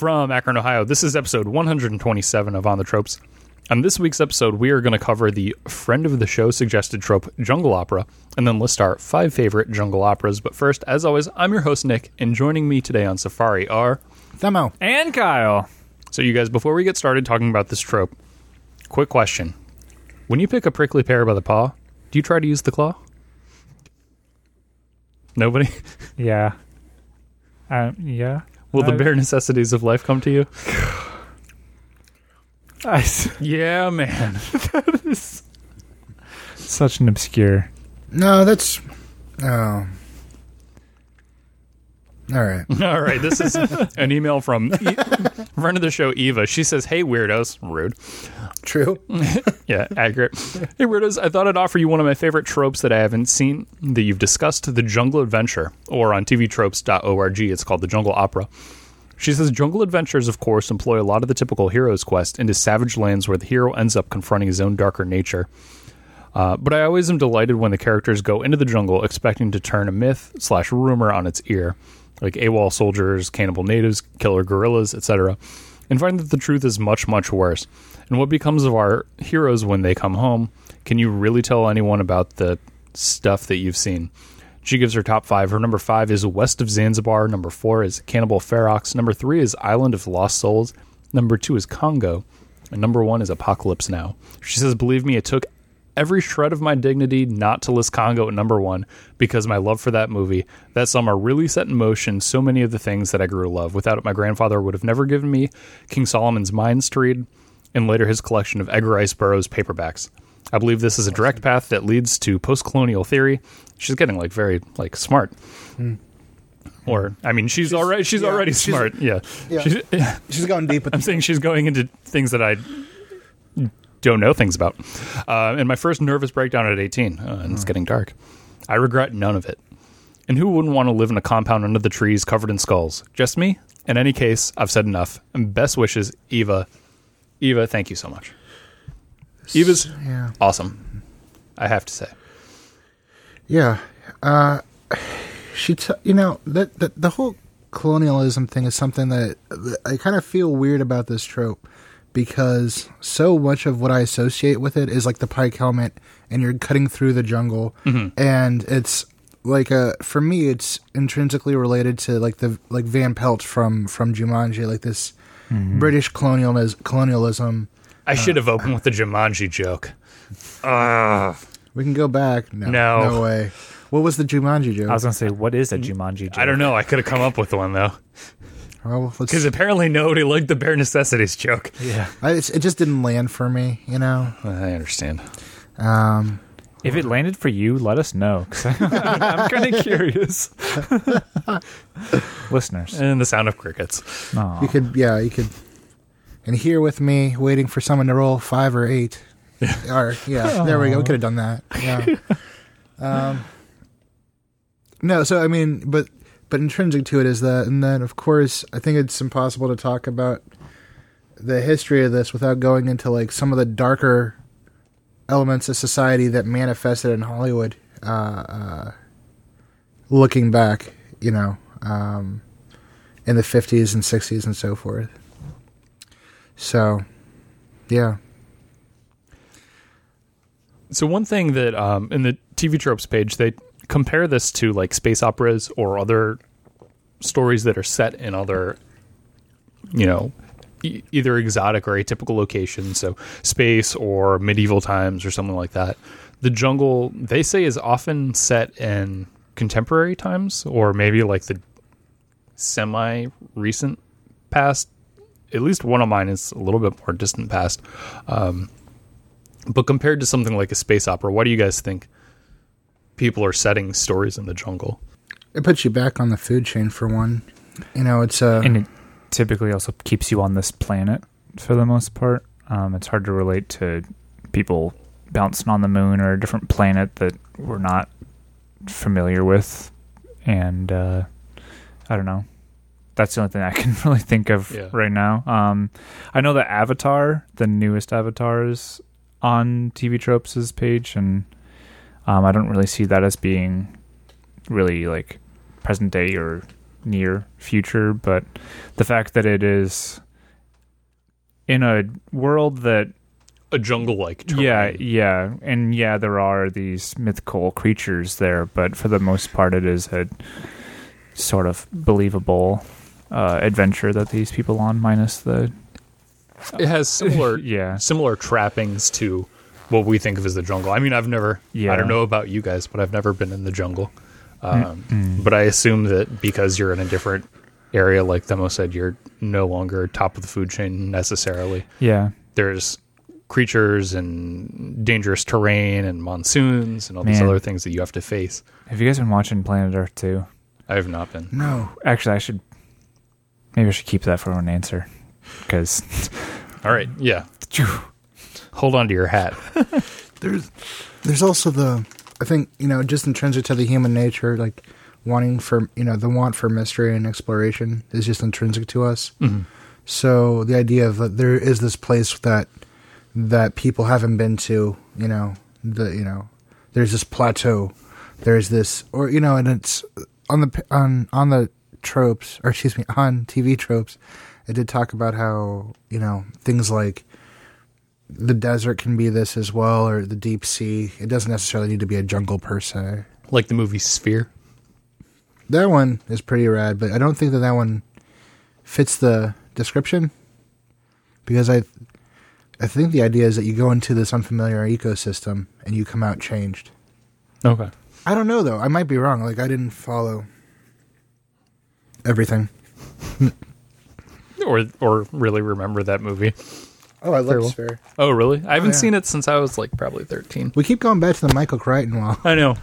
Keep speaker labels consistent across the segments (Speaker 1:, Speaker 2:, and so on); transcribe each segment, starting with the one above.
Speaker 1: from Akron, Ohio. This is episode 127 of On the Tropes. On this week's episode, we are going to cover the friend of the show suggested trope, jungle opera, and then list our 5 favorite jungle operas. But first, as always, I'm your host, Nick, and joining me today on Safari are...
Speaker 2: Themo.
Speaker 3: And Kyle.
Speaker 1: So you guys, before we get started talking about this trope, quick question. When you pick a prickly pear by the paw, do you try to use the claw? Nobody?
Speaker 3: Yeah. Yeah.
Speaker 1: Will the bare necessities of life come to you? Yeah, man.
Speaker 3: That is such an obscure...
Speaker 2: No, that's... Oh. All right.
Speaker 1: All right, this is an email from friend of the show, Eva. She says, hey, weirdos. Rude.
Speaker 2: True.
Speaker 1: Yeah, accurate. Hey, weirdos, I thought I'd offer you one of my favorite tropes that I haven't seen that you've discussed, The Jungle Adventure, or on tvtropes.org, it's called The Jungle Opera. She says, jungle adventures, of course, employ a lot of the typical hero's quest into savage lands where the hero ends up confronting his own darker nature. But I always am delighted when the characters go into the jungle expecting to turn a myth/rumor on its ear, like AWOL soldiers, cannibal natives, killer gorillas, etc., and find that the truth is much, much worse. And what becomes of our heroes when they come home? Can you really tell anyone about the stuff that you've seen? She gives her top 5. Her number 5 is West of Zanzibar. Number 4 is Cannibal Ferox. Number 3 is Island of Lost Souls. Number 2 is Congo. And number 1 is Apocalypse Now. She says, believe me, it took every shred of my dignity not to list Congo at number 1 because my love for that movie that summer really set in motion so many of the things that I grew to love. Without it, my grandfather would have never given me King Solomon's Mines to read and later his collection of Edgar Rice Burroughs paperbacks. I believe this is a direct path that leads to post-colonial theory. She's getting very smart. Or, I mean, she's already smart. Yeah.
Speaker 2: She's going deep with
Speaker 1: I'm saying she's going into things that I don't know things about. And my first nervous breakdown at 18, and it's getting dark. I regret none of it. And who wouldn't want to live in a compound under the trees covered in skulls? Just me? In any case, I've said enough. And best wishes, Eva. Eva, thank you so much. Eva's awesome, I have to say.
Speaker 2: Yeah. The whole colonialism thing is something that I kind of feel weird about this trope because so much of what I associate with it is like the pike helmet and you're cutting through the jungle. Mm-hmm. And it's for me, it's intrinsically related to like Van Pelt from Jumanji, like this British colonialism.
Speaker 1: I should have opened with the Jumanji joke.
Speaker 2: We can go back. No way. What was the Jumanji joke?
Speaker 3: I was going to say, what is a Jumanji joke?
Speaker 1: I don't know. I could have come up with one, though.
Speaker 2: Well,
Speaker 1: because apparently nobody liked the bare necessities joke.
Speaker 3: Yeah.
Speaker 2: It just didn't land for me,
Speaker 1: I understand.
Speaker 3: If it landed for you, let us know. I'm kind of curious. Listeners.
Speaker 1: And the sound of crickets.
Speaker 3: Aww.
Speaker 2: You could... And here with me, waiting for someone to roll 5 or 8. There we go. We could have done that. Yeah. No, so I mean, but intrinsic to it is that, and then of course, I think it's impossible to talk about the history of this without going into like some of the darker elements of society that manifested in Hollywood. Looking back, in the 50s and 60s and so forth. So, yeah.
Speaker 1: So one thing that in the TV Tropes page, they compare this to like space operas or other stories that are set in other, either exotic or atypical locations. So space or medieval times or something like that. The jungle, they say, is often set in contemporary times or maybe like the semi-recent past. At least one of mine is a little bit more distant past. But compared to something like a space opera, why do you guys think people are setting stories in the jungle?
Speaker 2: It puts you back on the food chain for one. It's
Speaker 3: and it typically also keeps you on this planet for the most part. It's hard to relate to people bouncing on the moon or a different planet that we're not familiar with. And I don't know. That's the only thing I can really think of right now. I know that Avatar, the newest Avatar, is on TV Tropes' page, and I don't really see that as being really like present day or near future, but the fact that it is in a world that
Speaker 1: A jungle-like
Speaker 3: yeah,
Speaker 1: terrain.
Speaker 3: and there are these mythical creatures there, but for the most part, it is a sort of believable adventure that these people on, minus the
Speaker 1: It has similar
Speaker 3: yeah.
Speaker 1: similar trappings to what we think of as the jungle. I mean, I don't know about you guys, but I've never been in the jungle. But I assume that because you're in a different area, like Themo said, you're no longer top of the food chain necessarily.
Speaker 3: Yeah.
Speaker 1: There's creatures and dangerous terrain and monsoons and all these
Speaker 3: Man.
Speaker 1: other things that you have to face.
Speaker 3: Have you guys been watching Planet Earth too?
Speaker 1: I have not been.
Speaker 2: No.
Speaker 3: Actually, maybe I should keep that for an answer, because
Speaker 1: All right, yeah. Hold on to your hat.
Speaker 2: There's also I think, just intrinsic to the human nature, like wanting for, the want for mystery and exploration is just intrinsic to us.
Speaker 1: Mm-hmm.
Speaker 2: So the idea of that there is this place that people haven't been to, there's this plateau, there's this, or, and it's on the tropes, or excuse me, on TV tropes, it did talk about how, things like the desert can be this as well, or the deep sea. It doesn't necessarily need to be a jungle per se.
Speaker 1: Like the movie Sphere.
Speaker 2: That one is pretty rad, but I don't think that one fits the description, because I think the idea is that you go into this unfamiliar ecosystem and you come out changed.
Speaker 1: Okay.
Speaker 2: I don't know though. I might be wrong. Like I didn't follow everything.
Speaker 1: Or really remember that movie.
Speaker 2: Oh, I love
Speaker 1: Very well.
Speaker 2: Sphere.
Speaker 1: Oh, really? I haven't
Speaker 2: yeah.
Speaker 1: seen it since I was like probably 13.
Speaker 2: We keep going back to the Michael Crichton wall.
Speaker 1: I know.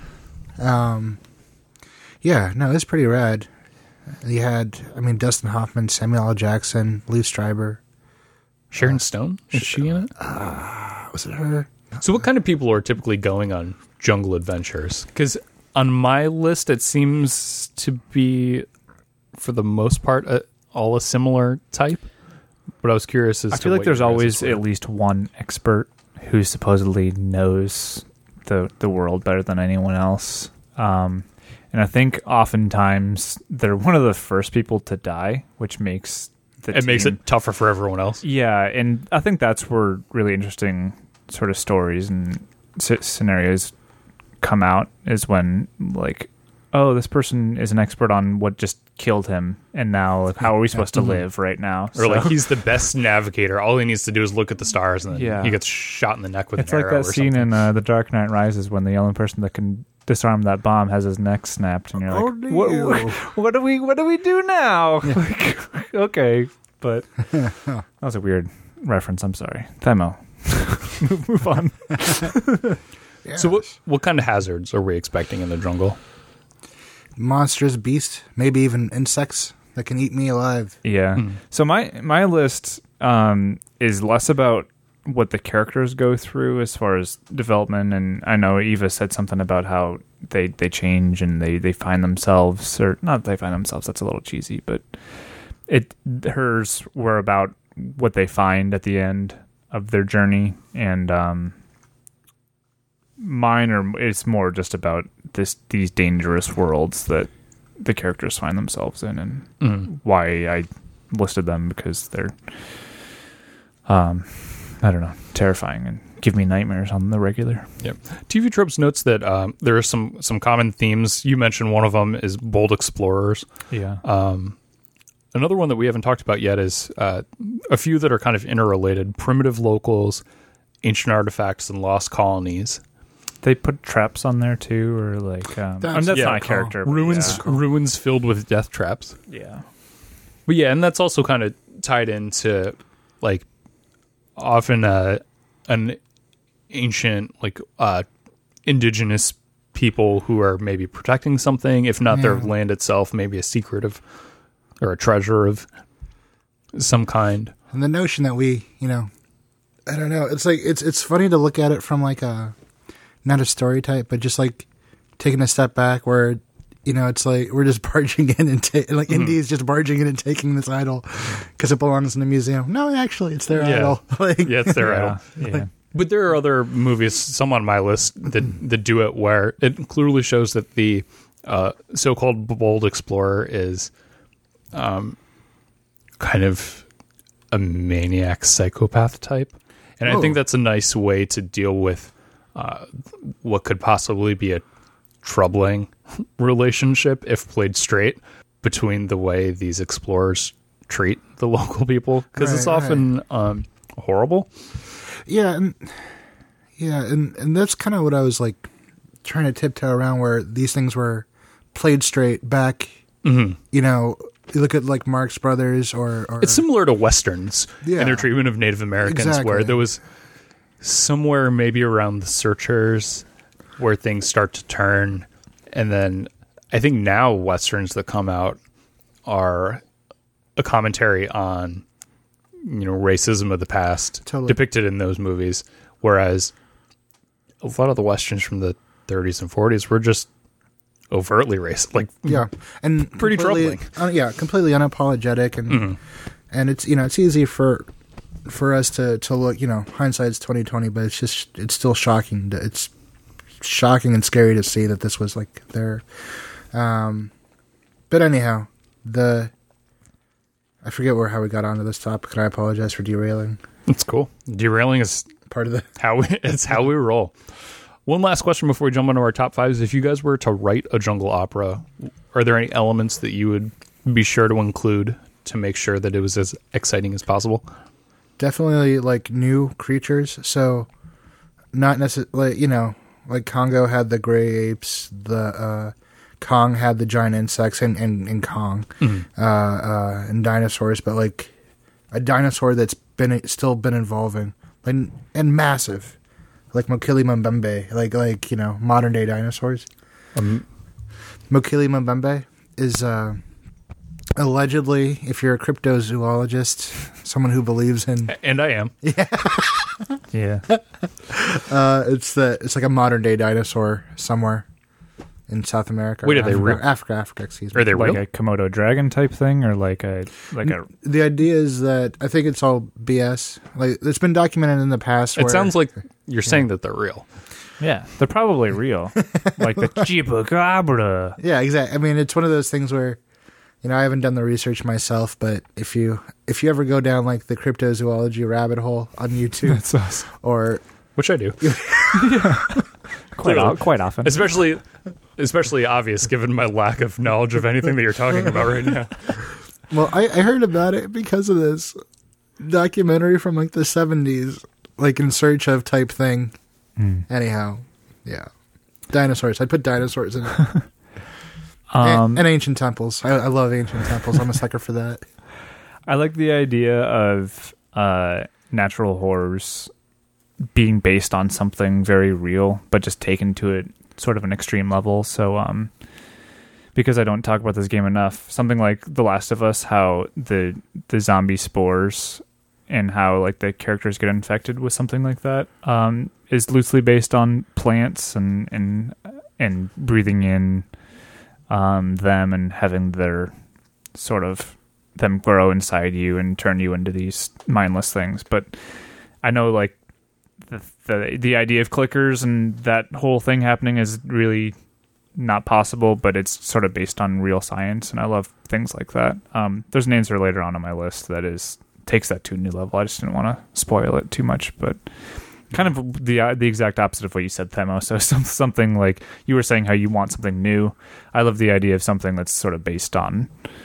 Speaker 2: Yeah, no, it's pretty rad. You had, Dustin Hoffman, Samuel L. Jackson, Lee Stryber.
Speaker 1: Sharon Stone? Is she in it?
Speaker 2: Was it her?
Speaker 1: So what kind of people are typically going on jungle adventures? Because on my list, it seems to be, for the most part, all a similar type. But I was curious as to
Speaker 3: I feel like
Speaker 1: what
Speaker 3: there's
Speaker 1: your guys'
Speaker 3: always
Speaker 1: were.
Speaker 3: at least one expert who supposedly knows the world better than anyone else. And I think oftentimes they're one of the first people to die, which makes
Speaker 1: makes it tougher for everyone else.
Speaker 3: Yeah, and I think that's where really interesting sort of stories and scenarios come out, is when, like, oh, this person is an expert on what just killed him, and now how are we supposed to live right now?
Speaker 1: Or like he's the best navigator. All he needs to do is look at the stars, and then
Speaker 3: Yeah.
Speaker 1: he gets shot in the neck with
Speaker 3: it's
Speaker 1: an
Speaker 3: like
Speaker 1: arrow
Speaker 3: that
Speaker 1: or
Speaker 3: scene
Speaker 1: something.
Speaker 3: in The Dark Knight Rises when the only person that can disarm that bomb has his neck snapped, and you're like,
Speaker 2: Oh, no.
Speaker 3: what do we do now? Like, okay, but that was a weird reference. I'm sorry, Themo. Move on.
Speaker 2: Yeah.
Speaker 1: So what kind of hazards are we expecting in the jungle?
Speaker 2: Monstrous beast, maybe even insects that can eat me alive.
Speaker 3: Yeah. So my list is less about what the characters go through as far as development, and I know Eva said something about how they change and they find themselves, or not they find themselves, that's a little cheesy, but hers were about what they find at the end of their journey, and mine it's more just about these dangerous worlds that the characters find themselves in, and why I listed them, because they're I don't know, terrifying and give me nightmares on the regular.
Speaker 1: Yep. TV Tropes notes that there are some common themes. You mentioned one of them is bold explorers.
Speaker 3: Yeah.
Speaker 1: Another one that we haven't talked about yet is a few that are kind of interrelated: primitive locals, ancient artifacts, and lost colonies.
Speaker 3: They put traps on there too, or like that's
Speaker 2: yeah,
Speaker 3: not a
Speaker 2: cool.
Speaker 3: character. But
Speaker 1: Ruins filled with death traps.
Speaker 3: yeah.
Speaker 1: But yeah, and that's also kind of tied into like often an ancient indigenous people who are maybe protecting something, if not their land itself, maybe a secret of or a treasure of some kind.
Speaker 2: And the notion that we, I don't know. It's like it's funny to look at it from like not a story type, but just like taking a step back where, it's like we're just barging in and Indy's just barging in and taking this idol because it belongs in the museum. No, actually, it's their idol.
Speaker 1: Yeah, it's their idol.
Speaker 3: Yeah.
Speaker 1: But there are other movies, some on my list, that do it where it clearly shows that the so-called bold explorer is kind of a maniac psychopath type. And I think that's a nice way to deal with what could possibly be a troubling relationship, if played straight, between the way these explorers treat the local people. Because it's often horrible.
Speaker 2: Yeah, and that's kind of what I was like trying to tiptoe around, where these things were played straight back. You know, you look at like Marx Brothers, or
Speaker 1: it's similar to Westerns in their treatment of Native Americans, where there was somewhere maybe around the Searchers where things start to turn, and then I think now Westerns that come out are a commentary on, you know, racism of the past depicted in those movies, whereas a lot of the Westerns from the 30s and 40s were just overtly racist, like
Speaker 2: and
Speaker 1: pretty troubling.
Speaker 2: Completely unapologetic, and it's, you know, it's easy for us to look, you know, hindsight's 2020, but it's still shocking. It's shocking and scary to see that this was like there. But anyhow, I forget how we got onto this topic, and I apologize for derailing.
Speaker 1: It's cool. Derailing is
Speaker 2: part of
Speaker 1: how we roll. One last question before we jump into our top fives. If you guys were to write a jungle opera, are there any elements that you would be sure to include to make sure that it was as exciting as possible?
Speaker 2: Definitely like new creatures. So not necessarily, you know, like Congo had the gray apes, the Kong had the giant insects, and Kong, and dinosaurs, but like a dinosaur that's still been evolving, and massive. Like Mokili Mbembe, like you know, modern day dinosaurs. Mokili Mbembe is allegedly, if you're a cryptozoologist, someone who believes in,
Speaker 1: and I am,
Speaker 3: yeah.
Speaker 2: It's like a modern day dinosaur somewhere in South America.
Speaker 1: Wait, are they real?
Speaker 2: Africa, excuse me.
Speaker 1: Are they
Speaker 3: like
Speaker 1: real?
Speaker 3: A Komodo dragon type thing, or like a?
Speaker 2: The idea is that I think it's all BS. Like, it's been documented in the past.
Speaker 1: It sounds like you're saying that they're real.
Speaker 3: Yeah, they're probably real. Like the Chupacabra.
Speaker 2: Yeah, exactly. I mean, it's one of those things where, you know, I haven't done the research myself, but if you ever go down like the cryptozoology rabbit hole on YouTube,
Speaker 3: That's awesome.
Speaker 2: or
Speaker 1: which I do,
Speaker 3: quite often,
Speaker 1: especially obvious given my lack of knowledge of anything that you're talking about right now.
Speaker 2: Well, I heard about it because of this documentary from like the 70s, like In Search of type thing. Anyhow, yeah, dinosaurs. I'd put dinosaurs in it. And ancient temples. I love ancient temples. I'm a sucker for that.
Speaker 3: I like the idea of natural horrors being based on something very real, but just taken to it sort of an extreme level. So, because I don't talk about this game enough, something like The Last of Us, how the zombie spores and how like the characters get infected with something like that, is loosely based on plants and breathing in them and having their sort of them grow inside you and turn you into these mindless things. But I know like the idea of clickers and that whole thing happening is really not possible, but it's sort of based on real science, and I love things like that. There's an answer later on my list that takes that to a new level. I just didn't want to spoil it too much, but kind of the exact opposite of what you said, Themo. So something like you were saying how you want something new. I love the idea of something that's sort of based on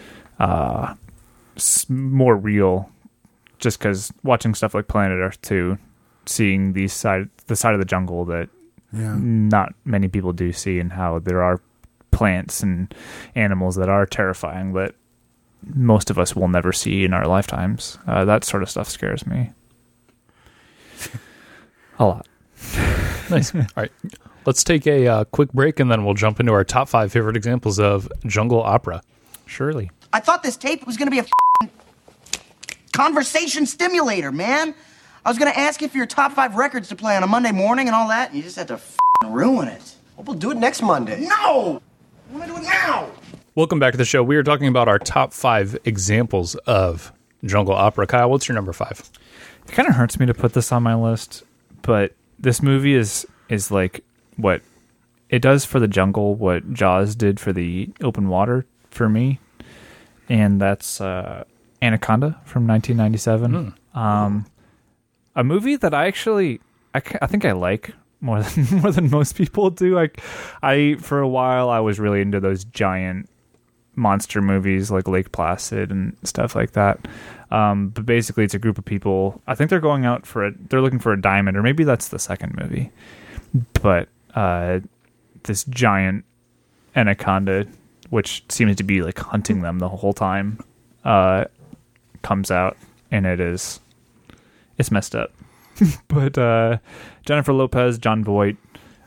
Speaker 3: more real, just because watching stuff like Planet Earth 2, seeing the side of the jungle that not many people do see, and how there are plants and animals that are terrifying that most of us will never see in our lifetimes. That sort of stuff scares me a lot.
Speaker 1: Nice. All right. Let's take a quick break, and then we'll jump into our top 5 favorite examples of jungle opera.
Speaker 3: Surely.
Speaker 4: I thought this tape was going to be a conversation stimulator, man. I was going to ask you for your top 5 records to play on a Monday morning and all that, and you just had to ruin it.
Speaker 5: Well, we'll do it next Monday.
Speaker 4: No! I want to do it now!
Speaker 1: Welcome back to the show. We are talking about our top 5 examples of jungle opera. Kyle, what's your number 5?
Speaker 3: It kind of hurts me to put this on my list, but this movie is like what it does for the jungle, what Jaws did for the open water for me. and that's Anaconda from 1997. A movie that I think I like more than most people do. I for a while I was really into those giant monster movies like Lake Placid and stuff like that. But basically, it's a group of people. I think they're going out they're looking for a diamond, or maybe that's the second movie. But this giant anaconda, which seems to be like hunting them the whole time, comes out, and it's messed up. But Jennifer Lopez, John Voight,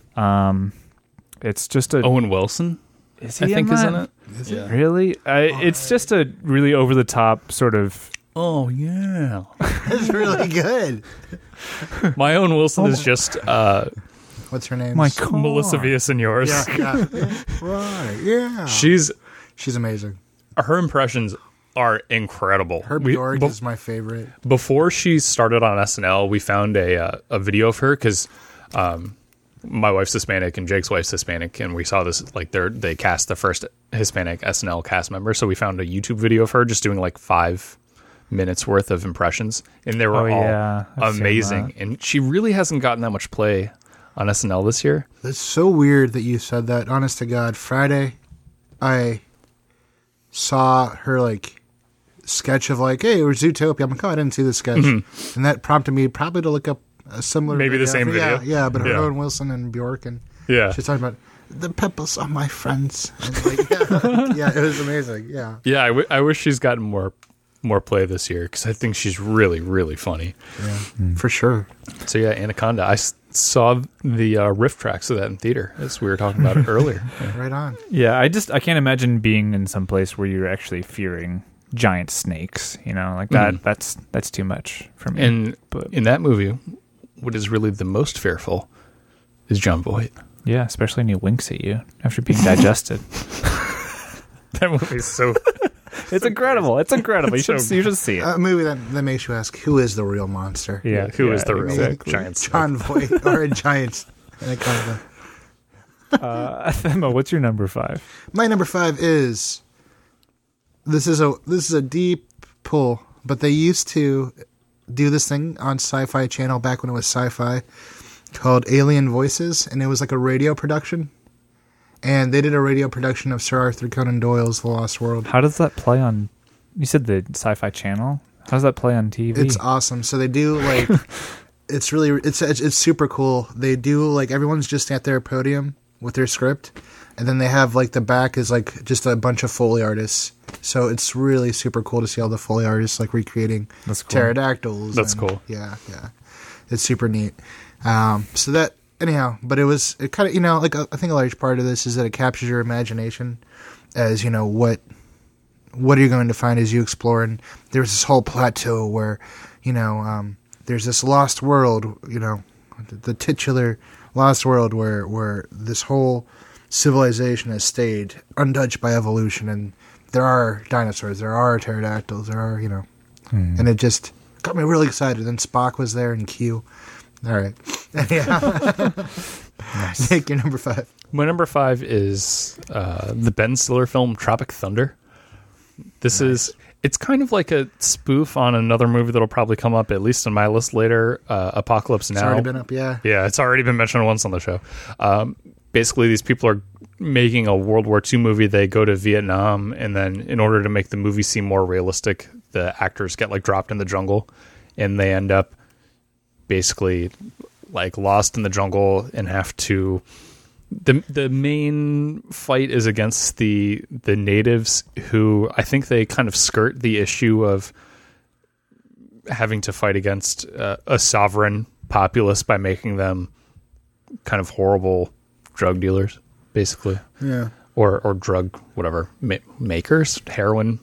Speaker 3: it's just
Speaker 1: Owen Wilson,
Speaker 3: is he
Speaker 1: I think,
Speaker 3: in
Speaker 1: is
Speaker 3: that?
Speaker 1: in it.
Speaker 2: Is it?
Speaker 3: Really? It's just a really over the top sort of.
Speaker 1: Oh yeah,
Speaker 2: It's really good.
Speaker 1: my Owen Wilson is just
Speaker 2: What's her name?
Speaker 3: My God.
Speaker 1: Melissa Villaseñor's.
Speaker 2: Yeah. Right. Yeah.
Speaker 1: She's
Speaker 2: amazing.
Speaker 1: her impressions are incredible.
Speaker 2: Herb York is my favorite.
Speaker 1: Before she started on SNL, we found a video of her because my wife's Hispanic and Jake's wife's Hispanic, and we saw this like they cast the first Hispanic SNL cast member. So we found a YouTube video of her just doing like 5 minutes worth of impressions, and they were all
Speaker 3: I've seen
Speaker 1: amazing.
Speaker 3: that.
Speaker 1: And she really hasn't gotten that much play on SNL this year.
Speaker 2: That's so weird that you said that. Honest to God, Friday, I saw her like sketch of like, hey, it was Zootopia. I'm like, oh, I didn't see the sketch, and that prompted me probably to look up a similar,
Speaker 1: Maybe the same video.
Speaker 2: Yeah, but
Speaker 1: Yeah.
Speaker 2: Owen Wilson and Bjork, and
Speaker 1: Yeah,
Speaker 2: she's talking about the pebbles are my friends. And like, yeah, it was amazing. Yeah,
Speaker 1: yeah. I wish she's gotten more play this year because I think she's really, really funny.
Speaker 2: for sure.
Speaker 1: So yeah, Anaconda. I saw the riff tracks of that in theater, as we were talking about it earlier. Yeah.
Speaker 2: Right on.
Speaker 3: Yeah, I can't imagine being in some place where you're actually fearing giant snakes. You know, like that. That's too much for me.
Speaker 1: And
Speaker 3: But-
Speaker 1: in that movie, what is really the most fearful is John Voight.
Speaker 3: yeah, especially when he winks at you after being digested.
Speaker 1: That movie's so.
Speaker 3: It's incredible. It's incredible. You should
Speaker 1: so
Speaker 3: you should see it.
Speaker 2: A movie that makes you ask, who is the real monster?
Speaker 3: Yeah,
Speaker 1: Who is the real
Speaker 3: exactly.
Speaker 1: giant snake?
Speaker 2: John Voight or a giant anaconda.
Speaker 3: Emma, what's your number 5?
Speaker 2: My number 5 is this is a deep pull, but they used to do this thing on Sci-Fi Channel back when it was Sci-Fi called Alien Voices, and it was like a radio production. And they did a radio production of Sir Arthur Conan Doyle's The Lost World.
Speaker 3: How does that play on? You said the Sci-Fi Channel. How does that play on TV?
Speaker 2: It's awesome. So they do like it's super cool. They do like everyone's just at their podium with their script, and then they have like the back is like just a bunch of Foley artists. So it's really super cool to see all the Foley artists like recreating
Speaker 3: That's cool.
Speaker 2: pterodactyls.
Speaker 1: That's
Speaker 2: and-
Speaker 1: cool.
Speaker 2: Yeah, it's super neat. So that anyhow, but it kind of like I think a large part of this is that it captures your imagination, as what are you going to find as you explore. And there's this whole plateau where there's this lost world, the titular lost world where this whole civilization has stayed untouched by evolution, and there are dinosaurs, there are pterodactyls, there are and it just got me really excited. Then Spock was there and Q. All right. Yeah.
Speaker 3: Nice.
Speaker 2: Nick, your number 5.
Speaker 1: My number 5 is the Ben Stiller film Tropic Thunder. This is it's kind of like a spoof on another movie that'll probably come up at least on my list later, Apocalypse Now.
Speaker 2: It's already been up, yeah.
Speaker 1: Yeah, it's already been mentioned once on the show. Basically, these people are making a World War II movie. They go to Vietnam, and then in order to make the movie seem more realistic, the actors get like dropped in the jungle, and they end up basically like lost in the jungle and have to. The main fight is against the natives, who I think they kind of skirt the issue of having to fight against a sovereign populace by making them kind of horrible drug dealers, basically.
Speaker 2: Yeah.
Speaker 1: Or drug whatever makers, heroin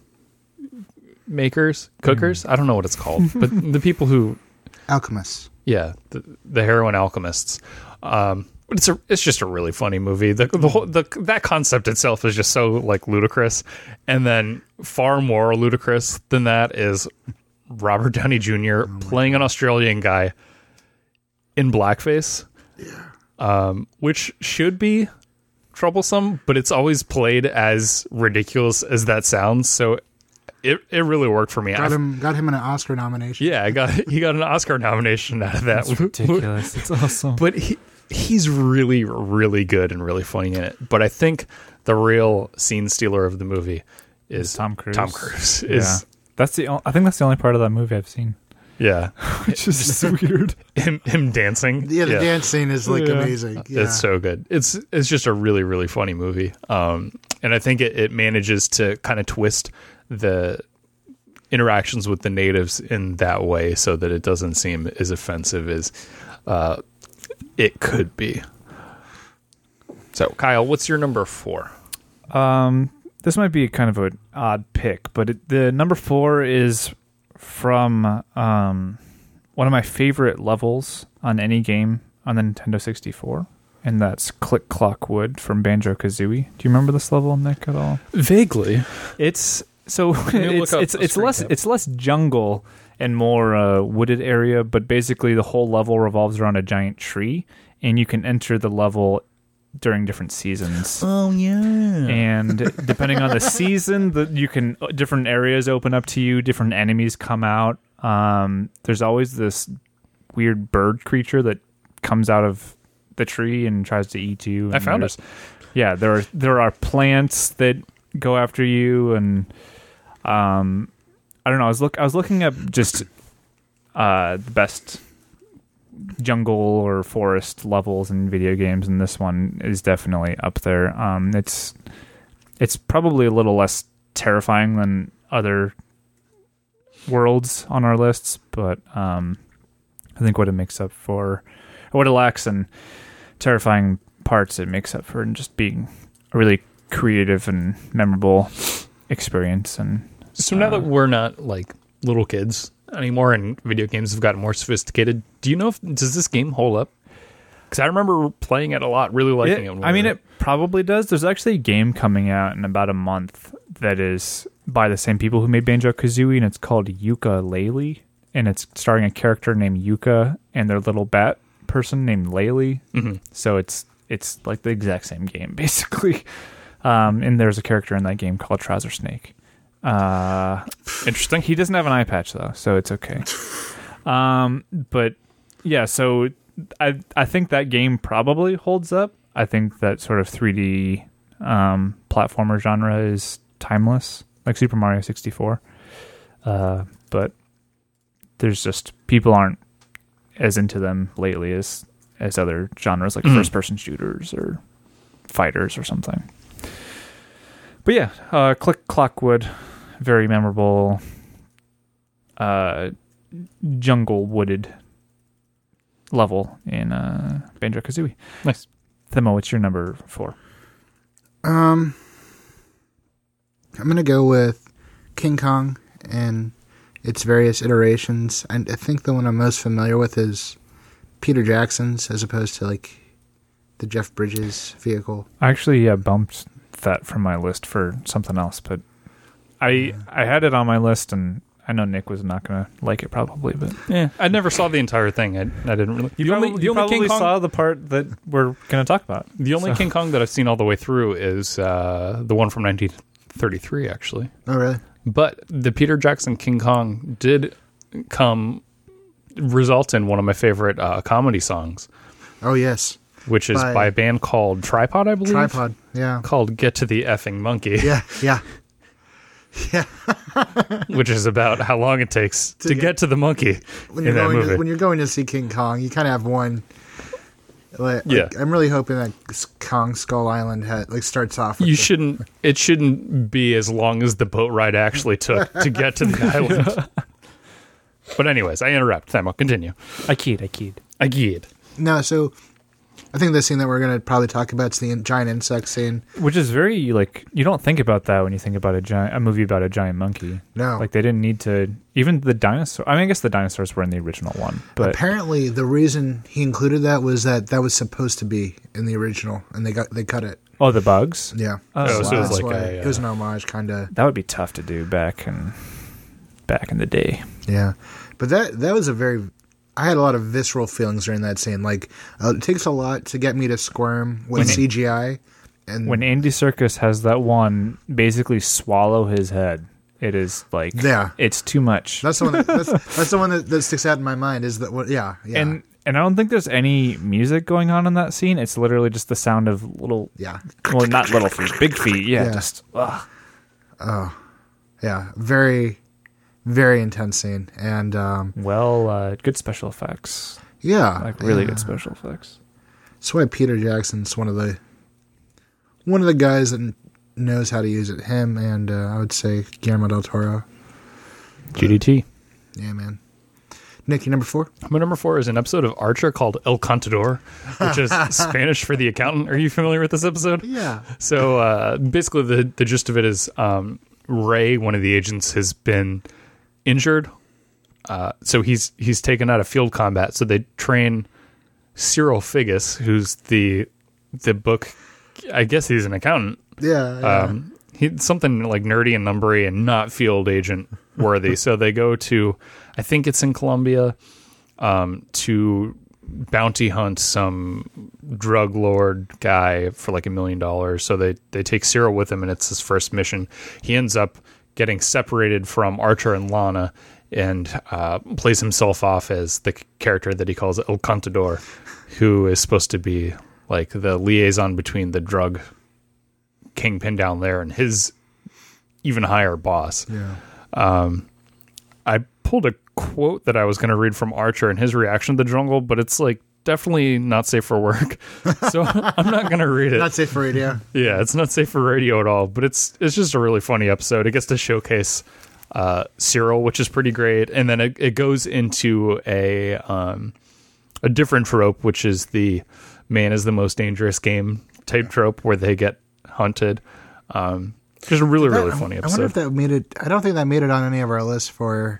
Speaker 1: makers, cookers. I don't know what it's called, but the people who
Speaker 2: Alchemists.
Speaker 1: the heroin alchemists. But it's just a really funny movie. That concept itself is just so like ludicrous, and then far more ludicrous than that is Robert Downey Jr. playing an Australian guy in blackface, which should be troublesome, but it's always played as ridiculous as that sounds. So it really worked for me.
Speaker 2: Got him an Oscar nomination.
Speaker 1: Yeah, he got an Oscar nomination out of that.
Speaker 3: It's ridiculous. It's awesome.
Speaker 1: But he's really, really good and really funny in it. But I think the real scene stealer of the movie is
Speaker 3: Tom Cruise.
Speaker 1: Tom Cruise.
Speaker 3: Yeah. I think that's the only part of that movie I've seen.
Speaker 1: Yeah.
Speaker 3: Which is just weird.
Speaker 1: Him dancing.
Speaker 2: Yeah, the dance scene is like amazing. Yeah.
Speaker 1: It's so good. It's just a really, really funny movie. And I think it manages to kind of twist the interactions with the natives in that way so that it doesn't seem as offensive as it could be. So, Kyle, what's your number 4?
Speaker 3: This might be kind of an odd pick, but the number 4 is from one of my favorite levels on any game on the Nintendo 64, and that's Click Clock Wood from Banjo-Kazooie. Do you remember this level, Nick, at all?
Speaker 1: Vaguely.
Speaker 3: It's less jungle and more wooded area, but basically the whole level revolves around a giant tree, and you can enter the level during different seasons.
Speaker 1: Oh yeah.
Speaker 3: And depending on the season, different areas open up to you, different enemies come out. There's always this weird bird creature that comes out of the tree and tries to eat you. And
Speaker 1: I found it.
Speaker 3: Yeah, there are plants that go after you, and I don't know. I was looking up just the best jungle or forest levels in video games, and this one is definitely up there. It's probably a little less terrifying than other worlds on our lists, but I think what it lacks in terrifying parts, it makes up for in just being a really creative and memorable experience. And
Speaker 1: so now that we're not like little kids anymore and video games have gotten more sophisticated, do you know does this game hold up? Because I remember playing it a lot, really liking it.
Speaker 3: It probably does. There's actually a game coming out in about a month that is by the same people who made Banjo-Kazooie, and it's called Yooka-Laylee, and it's starring a character named Yuka and their little bat person named Laylee. Mm-hmm. So it's like the exact same game, basically. And there's a character in that game called Trouser Snake.
Speaker 1: Interesting.
Speaker 3: He doesn't have an eye patch though, so it's okay. But yeah, so I think that game probably holds up. I think that sort of 3D platformer genre is timeless, like Super Mario 64. But there's just people aren't as into them lately as other genres like first-person shooters or fighters or something. But yeah, Click Clock Wood, very memorable jungle wooded level in Banjo-Kazooie.
Speaker 1: Nice.
Speaker 3: Themo, what's your number 4?
Speaker 2: I'm going to go with King Kong and its various iterations. And I think the one I'm most familiar with is Peter Jackson's, as opposed to like the Jeff Bridges vehicle.
Speaker 3: I actually bumped that from my list for something else, but I had it on my list, and I know Nick was not going to like it probably, but
Speaker 1: yeah, I never saw the entire thing. I didn't really.
Speaker 3: You probably King Kong saw the part that we're going to talk about.
Speaker 1: The only King Kong that I've seen all the way through is the one from 1933, actually.
Speaker 2: Oh, really?
Speaker 1: But the Peter Jackson King Kong did result in one of my favorite comedy songs.
Speaker 2: Oh, yes.
Speaker 1: Which is by a band called Tripod, I believe.
Speaker 2: Tripod, yeah.
Speaker 1: Called Get to the Effing Monkey.
Speaker 2: Yeah.
Speaker 1: Which is about how long it takes to get to the monkey in that movie.
Speaker 2: When you're going to see King Kong, you kind of have one. I'm really hoping that Kong Skull Island starts off with
Speaker 1: it shouldn't be as long as the boat ride actually took to get to the island. But anyways, I interrupt. Themo, continue.
Speaker 3: I keyed.
Speaker 2: No, so I think the scene that we're going to probably talk about is the giant insect scene.
Speaker 3: Which is very, you don't think about that when you think about a movie about a giant monkey.
Speaker 2: No.
Speaker 3: They didn't need to, even the dinosaur. I guess the dinosaurs were in the original one. But
Speaker 2: apparently the reason he included that was supposed to be in the original, and they cut it.
Speaker 3: Oh, the bugs?
Speaker 2: Yeah.
Speaker 3: Oh,
Speaker 1: so it was
Speaker 2: it was an homage, kind of.
Speaker 3: That would be tough to do back in the day.
Speaker 2: Yeah. But that was I had a lot of visceral feelings during that scene. It takes a lot to get me to squirm with CGI. And
Speaker 3: when Andy Serkis has that one basically swallow his head, It is like
Speaker 2: Yeah.
Speaker 3: it's too much.
Speaker 2: That's the one. That's the one that sticks out in my mind. Is that what? Yeah.
Speaker 3: And I don't think there's any music going on in that scene. It's literally just the sound of little,
Speaker 2: yeah.
Speaker 3: well, not little feet, big feet. Yeah,
Speaker 2: Yeah.
Speaker 3: just ugh.
Speaker 2: Yeah. Very, very intense scene. And
Speaker 3: Good special effects,
Speaker 2: yeah,
Speaker 3: like really
Speaker 2: yeah.
Speaker 3: good special effects.
Speaker 2: That's why Peter Jackson's one of the guys that knows how to use it. Him and I would say Guillermo del Toro.
Speaker 1: GDT.
Speaker 2: Yeah, man. Nick, your number 4?
Speaker 1: My number 4 is an episode of Archer called El Contador, which is Spanish for the accountant. Are you familiar with this episode?
Speaker 2: Yeah.
Speaker 1: So basically, the gist of it is Ray, one of the agents, has been injured. So he's taken out of field combat. So they train Cyril Figgis, who's the book. I guess he's an accountant.
Speaker 2: Yeah.
Speaker 1: He's something like nerdy and numbery and not field agent worthy. So they go to, I think it's in Colombia, to bounty hunt some drug lord guy for like $1 million. So they take Cyril with him, and it's his first mission. He ends up getting separated from Archer and Lana and plays himself off as the character that he calls El Contador, who is supposed to be like the liaison between the drug kingpin down there and his even higher boss.
Speaker 2: Yeah.
Speaker 1: I pulled a quote that I was going to read from Archer and his reaction to the jungle, but it's like definitely not safe for work. So I'm not going to read it.
Speaker 2: Not safe for radio.
Speaker 1: Yeah, it's not safe for radio at all, but it's just a really funny episode. It gets to showcase Cyril, which is pretty great. And then it goes into a different trope, which is the man is the most dangerous game type trope where they get hunted. Just a really, really funny episode.
Speaker 2: I wonder if that made it. I don't think that made it on any of our lists for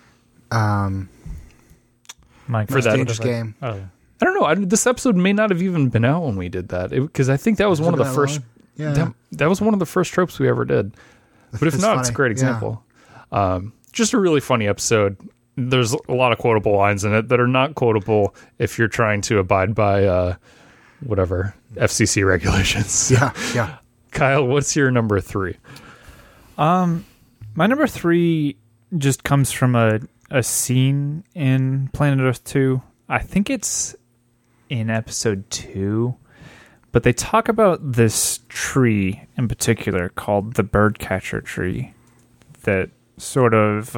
Speaker 3: Mike,
Speaker 1: For
Speaker 2: most
Speaker 1: that
Speaker 2: dangerous
Speaker 1: episode.
Speaker 2: game.
Speaker 3: oh,
Speaker 1: I don't know. This episode may not have even been out when we did that, because I think that was one of the
Speaker 2: been that
Speaker 1: first.
Speaker 2: long? Yeah.
Speaker 1: That was one of the first tropes we ever did. But if
Speaker 2: It's
Speaker 1: not, it's a
Speaker 2: funny.
Speaker 1: great
Speaker 2: Yeah.
Speaker 1: example. Just a really funny episode. There's a lot of quotable lines in it that are not quotable if you're trying to abide by whatever FCC regulations.
Speaker 2: Yeah.
Speaker 1: Kyle, what's your number 3?
Speaker 3: my number 3 just comes from a scene in Planet Earth 2. I think it's in episode 2, but they talk about this tree in particular called the birdcatcher tree that sort of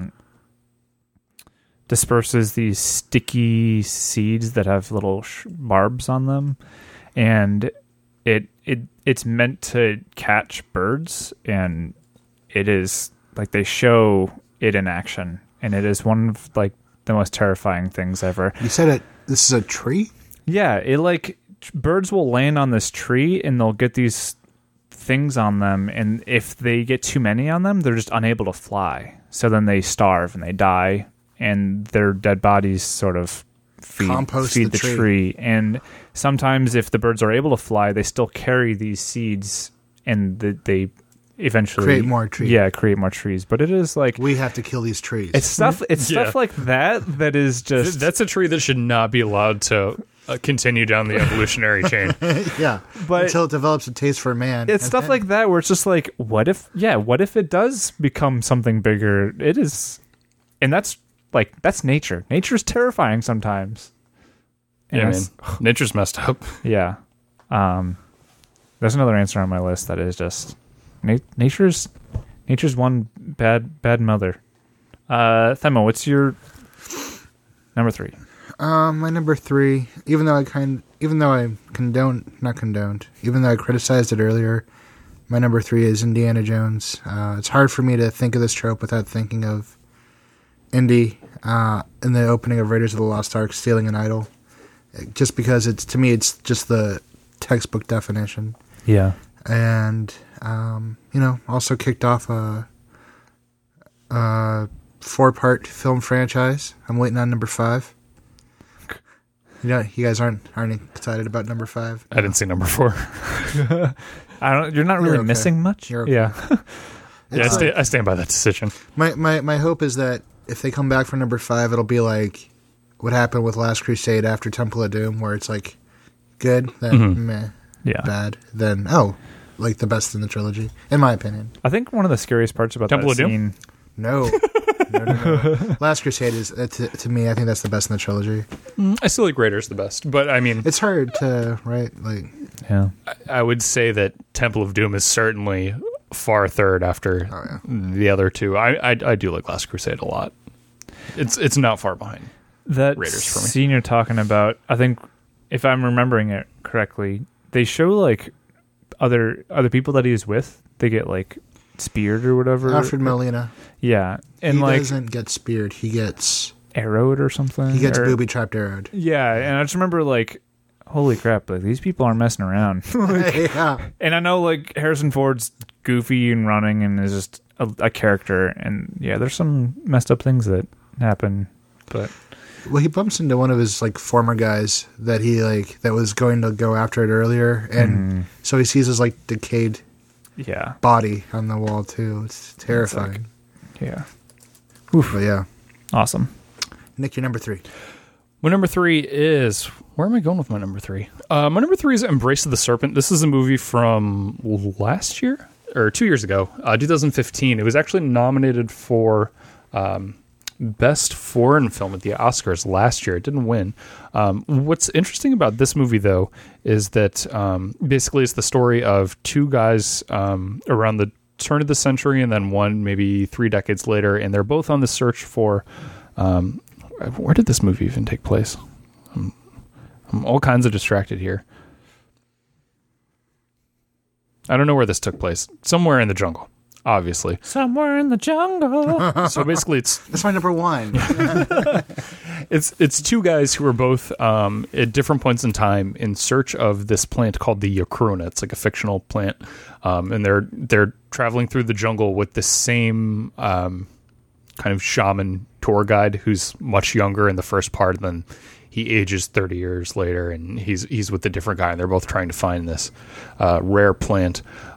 Speaker 3: disperses these sticky seeds that have little barbs on them, and it's meant to catch birds, and it is like they show it in action, and it is one of like the most terrifying things ever.
Speaker 2: You said this is a tree?
Speaker 3: Yeah, it like birds will land on this tree and they'll get these things on them, and if they get too many on them, they're just unable to fly. So then they starve and they die, and their dead bodies sort of feed the tree. And sometimes if the birds are able to fly, they still carry these seeds, and they eventually
Speaker 2: Create more trees.
Speaker 3: Yeah, create more trees. But it is like
Speaker 2: We have to kill these trees.
Speaker 3: it's stuff. It's
Speaker 1: Yeah.
Speaker 3: stuff like that that is just
Speaker 1: That's a tree that should not be allowed to continue down the evolutionary chain.
Speaker 2: yeah.
Speaker 3: But-
Speaker 2: until it develops a taste for man.
Speaker 3: It's stuff like that where it's just like, what if it does become something bigger? It is, and that's nature. Nature's terrifying sometimes. And
Speaker 1: Yeah, man.
Speaker 3: that's-
Speaker 1: Nature's messed up.
Speaker 3: Yeah. There's another answer on my list that is just nature's one bad mother. Themo, what's your number 3?
Speaker 2: My number 3, even though I criticized it earlier, my number 3 is Indiana Jones. It's hard for me to think of this trope without thinking of Indy in the opening of Raiders of the Lost Ark stealing an idol. Just because it's just the textbook definition.
Speaker 3: Yeah.
Speaker 2: And also kicked off a 4-part film franchise. I'm waiting on number 5. You guys aren't excited about number 5?
Speaker 1: I didn't see number 4.
Speaker 3: You're not really
Speaker 2: okay.
Speaker 3: missing much.
Speaker 2: You're okay.
Speaker 3: Yeah.
Speaker 1: Yeah, I stand by that decision.
Speaker 2: My hope is that if they come back for number 5, it'll be like what happened with Last Crusade after Temple of Doom, where it's like good, then meh,
Speaker 3: Yeah.
Speaker 2: bad, then like the best in the trilogy, in my opinion.
Speaker 3: I think one of the scariest parts about
Speaker 1: Temple
Speaker 3: that
Speaker 1: of Doom?
Speaker 3: scene.
Speaker 2: No. No. Last Crusade is to me. I think that's the best in the trilogy.
Speaker 1: I still like Raiders the best, but I mean,
Speaker 2: It's hard to like.
Speaker 3: Yeah.
Speaker 1: I would say that Temple of Doom is certainly far third after the other two. I do like Last Crusade a lot. It's not far behind.
Speaker 3: That
Speaker 1: Raiders for me.
Speaker 3: scene you're talking about, I think, if I'm remembering it correctly, they show like other people that he's with. They get like speared or whatever.
Speaker 2: Alfred Molina.
Speaker 3: Yeah, and
Speaker 2: He
Speaker 3: like
Speaker 2: doesn't get speared. He gets
Speaker 3: arrowed or something.
Speaker 2: he gets
Speaker 3: or,
Speaker 2: booby trapped arrowed.
Speaker 3: Yeah, and I just remember like, holy crap! Like these people aren't messing around.
Speaker 2: Yeah.
Speaker 3: And I know like Harrison Ford's goofy and running and is just a character, and yeah, there's some messed up things that happen, but.
Speaker 2: Well, he bumps into one of his like former guys that he like that was going to go after it earlier, and so he sees his like decayed
Speaker 3: Yeah.
Speaker 2: body on the wall too. It's terrifying.
Speaker 3: Yeah.
Speaker 2: But yeah,
Speaker 3: Awesome.
Speaker 2: Nick, your number 3.
Speaker 1: My number 3 is... Where am I going with my number 3? My number 3 is Embrace of the Serpent. This is a movie from last year? Or 2 years ago, 2015. It was actually nominated for Best Foreign Film at the Oscars last year. It didn't win. What's interesting about this movie, though, is that basically it's the story of two guys around the turn of the century and then one maybe 3 decades later, and they're both on the search for... where did this movie even take place? I'm all kinds of distracted here. I don't know where this took place. Somewhere in the jungle, obviously.
Speaker 3: Somewhere in the jungle.
Speaker 1: So basically,
Speaker 2: That's my number 1.
Speaker 1: it's two guys who are both at different points in time in search of this plant called the Yakruna. It's like a fictional plant, and they're traveling through the jungle with the same kind of shaman tour guide who's much younger in the first part, and then he ages 30 years later, and he's with a different guy, and they're both trying to find this rare plant.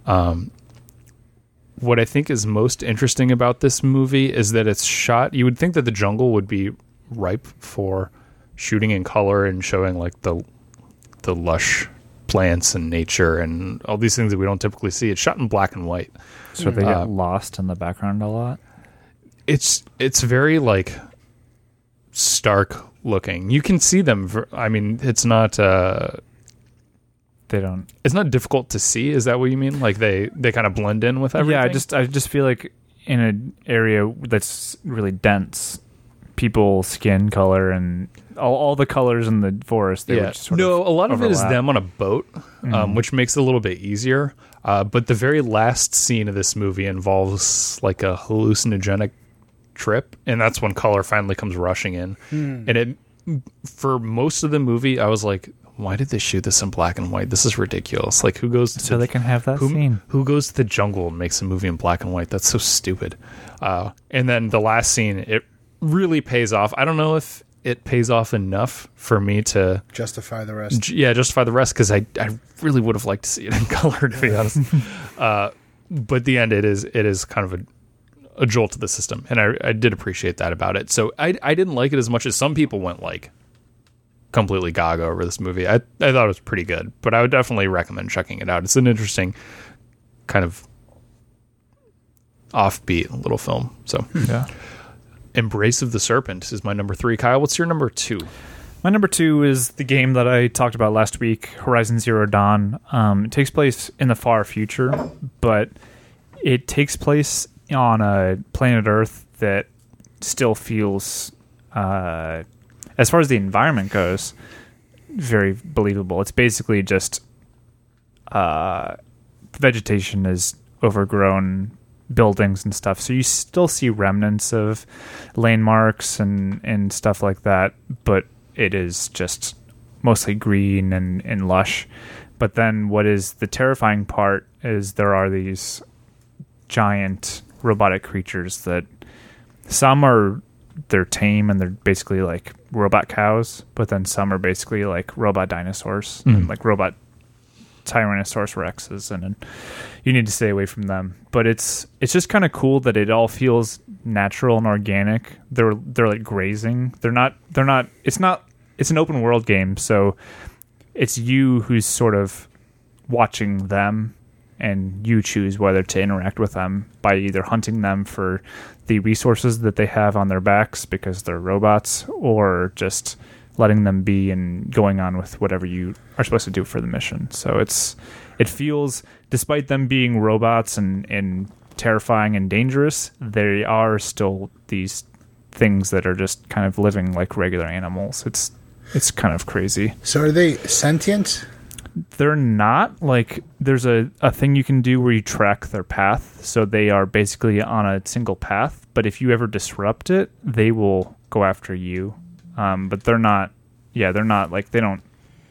Speaker 1: What I think is most interesting about this movie is that it's shot... You would think that the jungle would be ripe for shooting in color and showing like the lush plants and nature and all these things that we don't typically see. It's shot in black and white.
Speaker 3: So they get lost in the background a lot.
Speaker 1: It's very like stark looking. You can see them. I mean, it's not.
Speaker 3: They don't.
Speaker 1: It's not difficult to see. Is that what you mean? Like they kind of blend in with everything.
Speaker 3: Yeah, I just feel like in an area that's really dense, people's skin color and all the colors in the forest. They would just sort of
Speaker 1: a lot of it is
Speaker 3: overlap.
Speaker 1: them on a boat, which makes it a little bit easier. But the very last scene of this movie involves like a hallucinogenic trip, and that's when color finally comes rushing in. And it, for most of the movie, I was like, why did they shoot this in black and white? This is ridiculous. Like, who goes to
Speaker 3: So they can have that scene.
Speaker 1: Who goes to the jungle and makes a movie in black and white? That's so stupid. And then the last scene, it really pays off. I don't know if it pays off enough for me to
Speaker 2: Justify the rest.
Speaker 1: justify the rest, because I really would have liked to see it in color, to be honest. But the end, it is kind of a jolt to the system, and I did appreciate that about it. So I didn't like it as much as some people went like completely gaga over this movie. I thought it was pretty good, but I would definitely recommend checking it out. It's an interesting kind of offbeat little film. So
Speaker 3: Yeah.
Speaker 1: Embrace of the Serpent is my number 3. Kyle, what's your number 2?
Speaker 3: My number 2 is the game that I talked about last week, Horizon Zero Dawn. It takes place in the far future, but it takes place on a planet Earth that still feels, as far as the environment goes, very believable. It's basically just vegetation is overgrown buildings and stuff, so you still see remnants of landmarks and stuff like that, but it is just mostly green and lush. But then what is the terrifying part is there are these giant robotic creatures that they're tame and they're basically like robot cows, but then some are basically like robot dinosaurs, and like robot Tyrannosaurus Rexes, and you need to stay away from them. But it's just kind of cool that it all feels natural and organic. They're like grazing. They're not. It's an open world game, so it's you who's sort of watching them and you choose whether to interact with them by either hunting them for the resources that they have on their backs because they're robots, or just letting them be and going on with whatever you are supposed to do for the mission. So it feels, despite them being robots and terrifying and dangerous, they are still these things that are just kind of living like regular animals. It's kind of crazy.
Speaker 2: So are they sentient?
Speaker 3: They're not. Like, there's a thing you can do where you track their path, so they are basically on a single path, but if you ever disrupt it, they will go after you. But they're not like, they don't,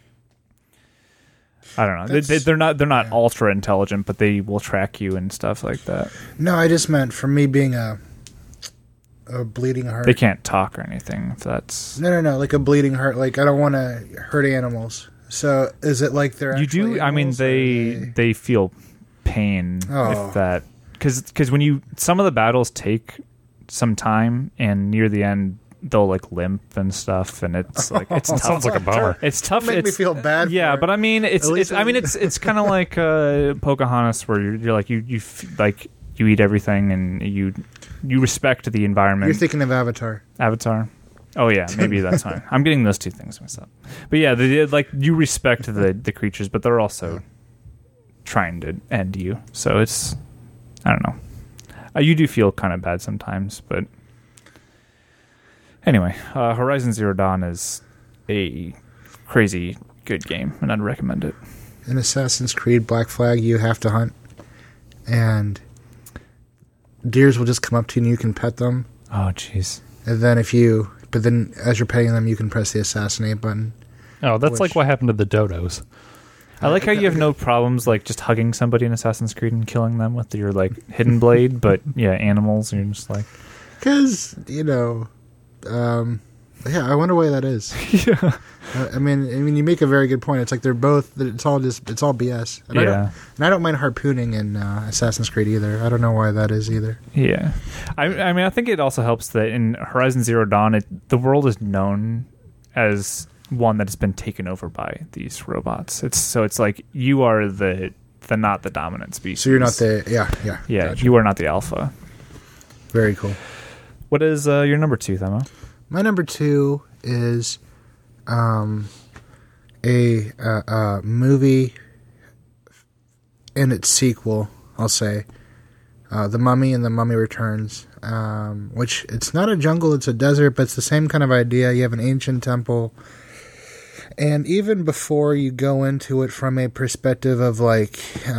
Speaker 3: I don't know. They're not ultra intelligent, but they will track you and stuff like that.
Speaker 2: No, I just meant for me being a bleeding heart.
Speaker 3: They can't talk or anything. If that's
Speaker 2: No, like a bleeding heart. Like, I don't want to hurt animals. So is it like they're
Speaker 3: you do? I mean, they feel pain
Speaker 2: Oh.
Speaker 3: if that, because when some of the battles take some time, and near the end they'll like limp and stuff, and it's like it's tough.
Speaker 1: Sounds like a bummer.
Speaker 3: It's tough.
Speaker 2: Make me
Speaker 3: It's,
Speaker 2: feel bad.
Speaker 3: yeah,
Speaker 2: for
Speaker 3: but I mean,
Speaker 2: At least
Speaker 3: it's kind of like Pocahontas, where you're like like you eat everything and you respect the environment.
Speaker 2: You're thinking of Avatar.
Speaker 3: Avatar. Oh yeah, maybe that's fine. I'm getting those two things mixed up. But yeah, they like, you respect the creatures, but they're also trying to end you. So it's, I don't know. You do feel kind of bad sometimes, but anyway, Horizon Zero Dawn is a crazy good game, and I'd recommend it.
Speaker 2: In Assassin's Creed Black Flag, you have to hunt, and deers will just come up to you and you can pet them.
Speaker 3: Oh jeez.
Speaker 2: And then but then as you're petting them, you can press the assassinate button.
Speaker 1: Oh, that's like what happened to the dodos.
Speaker 3: I like how you have no problems like just hugging somebody in Assassin's Creed and killing them with your like hidden blade, but yeah, animals, you're just like,
Speaker 2: Because, I wonder why that is.
Speaker 3: yeah.
Speaker 2: I mean, you make a very good point. It's like they're both, it's all BS. And
Speaker 3: Yeah.
Speaker 2: I don't mind harpooning in Assassin's Creed either. I don't know why that is either.
Speaker 3: Yeah, I mean, I think it also helps that in Horizon Zero Dawn, the world is known as one that has been taken over by these robots. It's like you are the not the dominant species.
Speaker 2: So you're not yeah.
Speaker 3: Gotcha. You are not the alpha.
Speaker 2: Very cool.
Speaker 3: What is your number 2, Themo?
Speaker 2: My number 2 is a movie and its sequel, I'll say, The Mummy and The Mummy Returns, which it's not a jungle, it's a desert, but it's the same kind of idea. You have an ancient temple, and even before you go into it from a perspective of like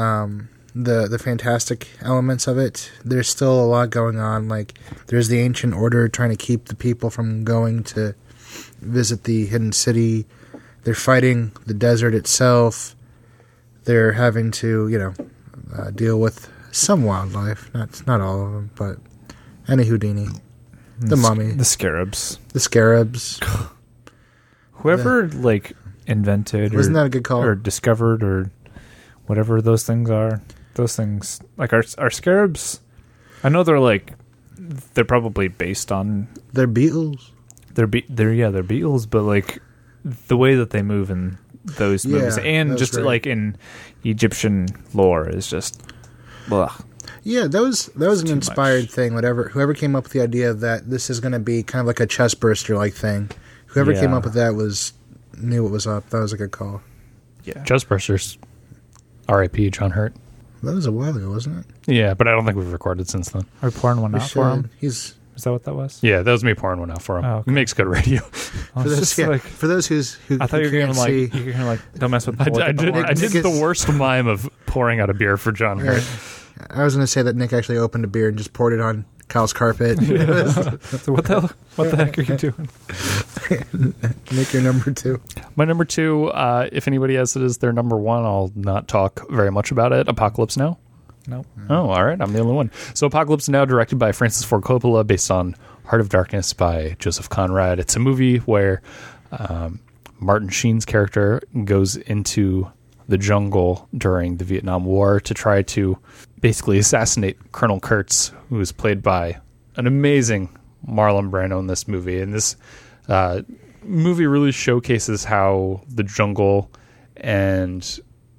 Speaker 2: the fantastic elements of it, there's still a lot going on. Like, there's the ancient order trying to keep the people from going to visit the hidden city. They're fighting the desert itself. They're having to, deal with some wildlife. Not all of them, but any Houdini. The mummy.
Speaker 3: The scarabs.
Speaker 2: The scarabs.
Speaker 3: Whoever invented
Speaker 2: Wasn't that a good call?
Speaker 3: or discovered or whatever those things are. Those things, like, are scarabs, I know they're probably based on,
Speaker 2: They're beetles.
Speaker 3: they're beetles, but like the way that they move in those movies, and
Speaker 2: that's
Speaker 3: just
Speaker 2: right.
Speaker 3: like in Egyptian lore, is just blah.
Speaker 2: Yeah, that was an
Speaker 3: too
Speaker 2: inspired
Speaker 3: much.
Speaker 2: thing. Whoever came up with the idea that this is going to be kind of like a chest burster like thing, whoever came
Speaker 3: Yeah.
Speaker 2: up with that knew what was up. That was a good call.
Speaker 3: Yeah,
Speaker 1: Chestbursters. R.I.P. John Hurt.
Speaker 2: That was a while ago, wasn't it?
Speaker 1: Yeah, but I don't think we've recorded since then.
Speaker 3: are we pouring one
Speaker 2: We
Speaker 3: out for him?
Speaker 2: He's
Speaker 3: Is that what that was?
Speaker 1: Yeah, that was me pouring one out for him.
Speaker 3: Oh, okay.
Speaker 1: He makes good radio.
Speaker 3: I
Speaker 2: for
Speaker 3: was
Speaker 2: those.
Speaker 3: just
Speaker 2: Yeah,
Speaker 3: like,
Speaker 2: for those who
Speaker 3: I thought you were
Speaker 2: can't
Speaker 3: gonna
Speaker 2: see.
Speaker 3: you're gonna like, don't mess with.
Speaker 1: I
Speaker 3: the
Speaker 1: did
Speaker 2: Nick is-
Speaker 1: the worst mime of pouring out a beer for John Hurt.
Speaker 2: I was going to say that Nick actually opened a beer and just poured it on Kyle's carpet.
Speaker 3: So what the heck are you doing?
Speaker 2: Nick, your number 2.
Speaker 1: My number 2, if anybody has it as their number 1, I'll not talk very much about it. Apocalypse Now.
Speaker 3: Nope.
Speaker 1: Oh, all right. I'm the only one. So Apocalypse Now, directed by Francis Ford Coppola, based on Heart of Darkness by Joseph Conrad. It's a movie where Martin Sheen's character goes into the jungle during the Vietnam War to try to basically assassinate Colonel Kurtz, who is played by an amazing Marlon Brando in this movie. And this movie really showcases how the jungle and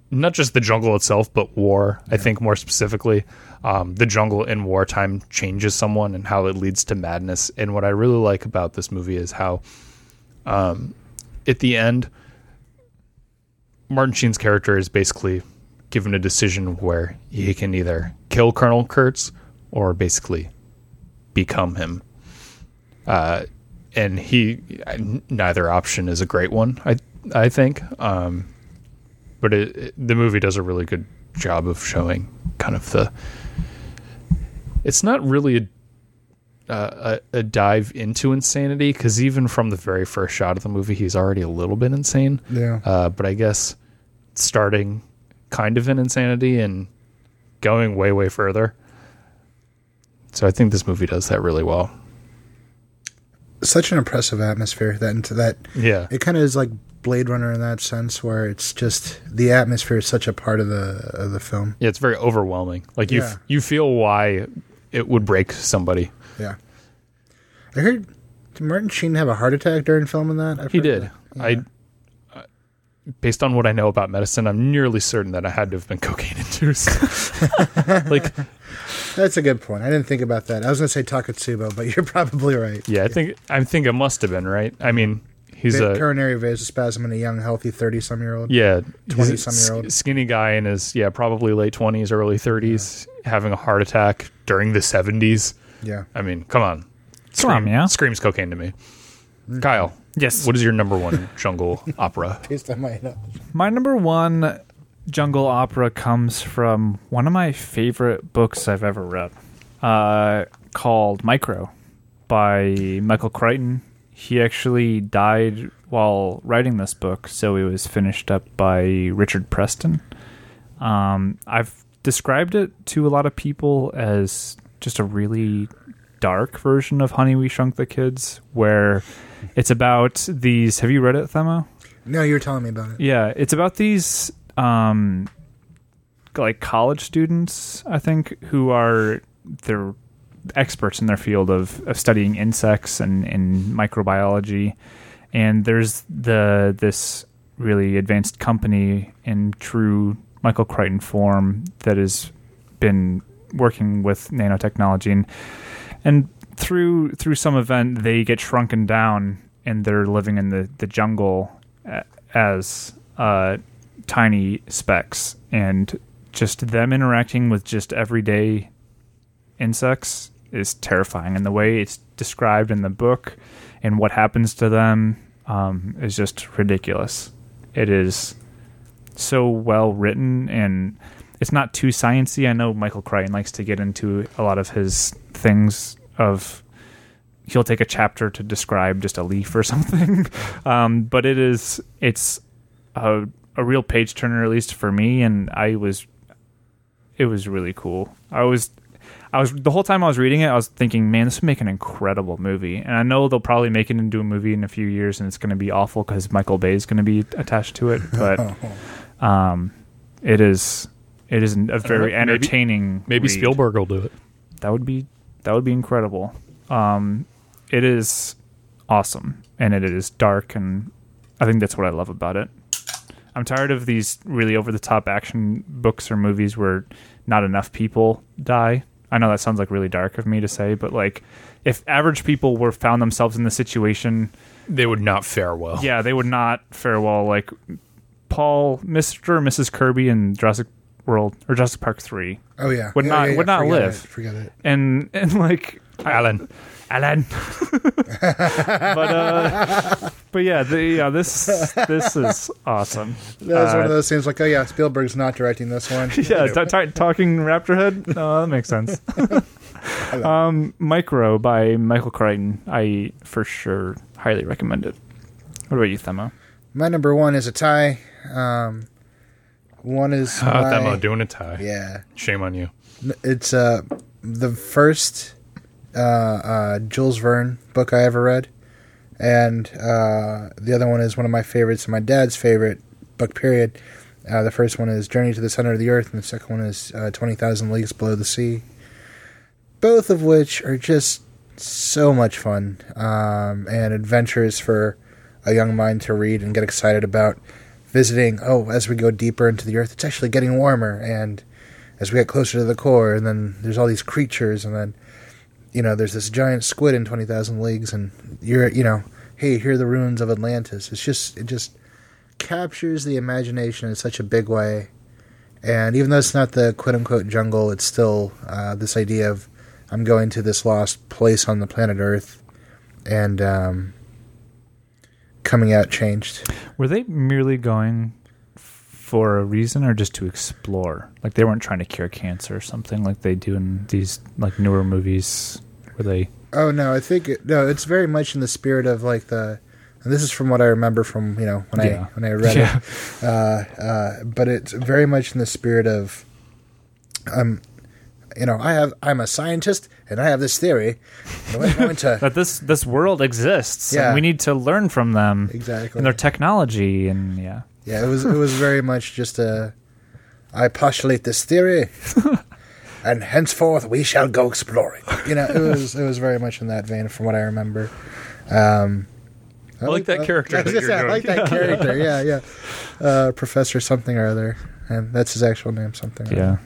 Speaker 1: not just the jungle itself, but war. I think more specifically, the jungle in wartime changes someone and how it leads to madness. And what I really like about this movie is how, at the end, Martin Sheen's character is basically given a decision where he can either kill Colonel Kurtz or basically become him. And neither option is a great one, I think. But the movie does a really good job of showing kind of it's not really a dive into insanity, because even from the very first shot of the movie, he's already a little bit insane.
Speaker 2: Yeah.
Speaker 1: But I guess starting kind of in insanity and going way, way further. So I think this movie does that really well.
Speaker 2: Such an impressive atmosphere that
Speaker 1: Yeah.
Speaker 2: it kind of is like Blade Runner in that sense, where it's just the atmosphere is such a part of the film.
Speaker 1: Yeah, it's very overwhelming. Like
Speaker 2: Yeah.
Speaker 1: you feel why it would break somebody.
Speaker 2: Yeah. I heard, did Martin Sheen have a heart attack during filming that? I've
Speaker 1: He
Speaker 2: heard
Speaker 1: did.
Speaker 2: that. Yeah.
Speaker 1: Based on what I know about medicine, I'm nearly certain that I had to have been cocaine induced. Like,
Speaker 2: That's a good point. I didn't think about that. I was going to say Takatsubo, but you're probably right.
Speaker 1: yeah, I think it must have been, right? I mean, he's
Speaker 2: coronary vasospasm in a young, healthy 30-some-year-old.
Speaker 1: yeah,
Speaker 2: 20-some-year-old.
Speaker 1: skinny guy in his probably late 20s, early 30s, having a heart attack during the 70s.
Speaker 2: Yeah.
Speaker 1: I mean, come on. Screams cocaine to me. Kyle,
Speaker 3: Yes.
Speaker 1: what is your number one jungle opera?
Speaker 2: Taste of my nose.
Speaker 3: My number one jungle opera comes from one of my favorite books I've ever read, called Micro by Michael Crichton. He actually died while writing this book, so it was finished up by Richard Preston. I've described it to a lot of people as just a really dark version of Honey, We Shrunk the Kids, where it's about these... Have you read it, Themo?
Speaker 2: No, you were telling me about it.
Speaker 3: Yeah, it's about these like college students, I think, who they're experts in their field of studying insects and microbiology. And there's this really advanced company in true Michael Crichton form that has been working with nanotechnology, and through some event they get shrunken down and they're living in the jungle as tiny specks, and just them interacting with just everyday insects is terrifying. And the way it's described in the book and what happens to them is just ridiculous. It is so well written, and it's not too sciencey. I know Michael Crichton likes to get into a lot of his things of he'll take a chapter to describe just a leaf or something. But it's a real page turner, at least for me. And it was really cool. I was the whole time I was reading it, I was thinking, man, this would make an incredible movie. And I know they'll probably make it into a movie in a few years, and it's going to be awful because Michael Bay is going to be attached to it. But it is a very entertaining.
Speaker 1: Maybe
Speaker 3: read.
Speaker 1: Spielberg will do it.
Speaker 3: That would be incredible. It is awesome, and it is dark, and I think that's what I love about it. I'm tired of these really over-the-top action books or movies where not enough people die. I know that sounds like really dark of me to say, but like if average people found themselves in the situation,
Speaker 1: They would not fare well.
Speaker 3: yeah, they would not fare well. Like Mr. and Mrs. Kirby in Jurassic World or Jurassic Park 3
Speaker 2: Oh, yeah.
Speaker 3: would not
Speaker 2: Forget
Speaker 3: live.
Speaker 2: Forget it.
Speaker 3: And like
Speaker 1: Alan.
Speaker 3: but yeah, this is awesome.
Speaker 2: That was one of those things like, oh, yeah, Spielberg's not directing this one.
Speaker 3: Yeah, talking Raptorhead. No, that makes sense. Micro by Michael Crichton. I for sure highly recommend it. What about you, Themo?
Speaker 2: My number one is a tie. One is
Speaker 1: Themo doing a tie.
Speaker 2: Yeah.
Speaker 1: Shame on you.
Speaker 2: It's the first Jules Verne book I ever read. And the other one is one of my favorites, my dad's favorite book, period. The first one is Journey to the Center of the Earth, and the second one is 20,000 Leagues Below the Sea. Both of which are just so much fun and adventures for a young mind to read and get excited about. visiting, as we go deeper into the earth, it's actually getting warmer, and as we get closer to the core, and then there's all these creatures, and then, there's this giant squid in 20,000 Leagues, and hey, here are the ruins of Atlantis. It just captures the imagination in such a big way. And even though it's not the quote-unquote jungle, it's still this idea of I'm going to this lost place on the planet Earth and coming out changed.
Speaker 3: Were they merely going for a reason or just to explore? Like they weren't trying to cure cancer or something like they do in these like newer movies where they...
Speaker 2: Oh, no, I think... it's very much in the spirit of like the... And this is from what I remember from, when I read it. But it's very much in the spirit of, I'm a scientist and I have this theory. And I'm going to
Speaker 3: that this world exists. Yeah. And we need to learn from them.
Speaker 2: Exactly.
Speaker 3: And their technology and
Speaker 2: Yeah, it was very much just I postulate this theory and henceforth we shall go exploring. It was very much in that vein from what I remember.
Speaker 1: I like that character.
Speaker 2: I like that character. Yeah. Professor something or other, and that's his actual name. Something.
Speaker 3: Yeah.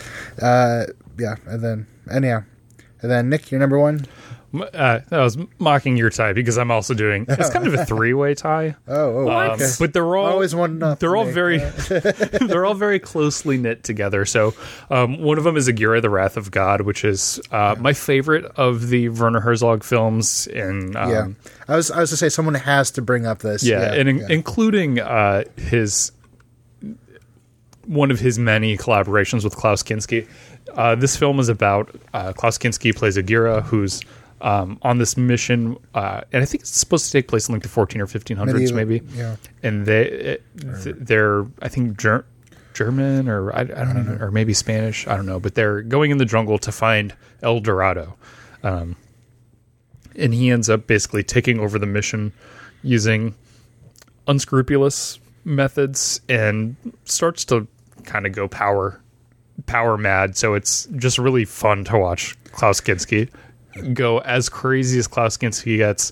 Speaker 2: And then Nick, your number one.
Speaker 1: I was mocking your tie because I'm also doing. It's kind of a three-way tie.
Speaker 2: Okay.
Speaker 1: But they're all
Speaker 2: always one up.
Speaker 1: They're all very, they're all very closely knit together. So, one of them is Aguirre, the Wrath of God, which is my favorite of the Werner Herzog films. And
Speaker 2: I was to say someone has to bring up this.
Speaker 1: Including his one of his many collaborations with Klaus Kinski. This film is about Klaus Kinski plays Aguirre, who's on this mission, and I think it's supposed to take place in like the 14 or 1500s, maybe.
Speaker 2: Yeah.
Speaker 1: And they're I think German or I don't know, or maybe Spanish. I don't know, but they're going in the jungle to find El Dorado, and he ends up basically taking over the mission using unscrupulous methods and starts to kind of go power mad. So it's just really fun to watch Klaus Kinski go as crazy as Klaus Kinski gets,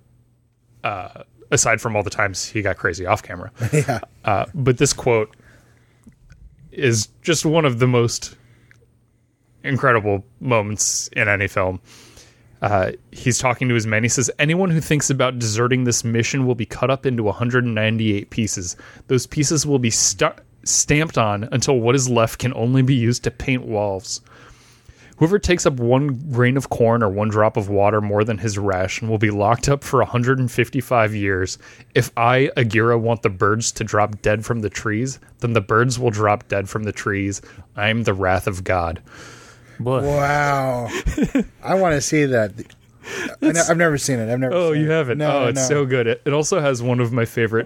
Speaker 1: aside from all the times he got crazy off camera. But this quote is just one of the most incredible moments in any film. He's talking to his men. He says, anyone who thinks about deserting this mission will be cut up into 198 pieces. Those pieces will be stamped on until what is left can only be used to paint walls. Whoever takes up one grain of corn or one drop of water more than his ration will be locked up for 155 years. If I, Aguirre, want the birds to drop dead from the trees, then the birds will drop dead from the trees. I'm the wrath of God.
Speaker 2: Wow. I want to see that. I've never seen it.
Speaker 1: You haven't?
Speaker 2: No,
Speaker 1: it's so good. It also has one of my favorite.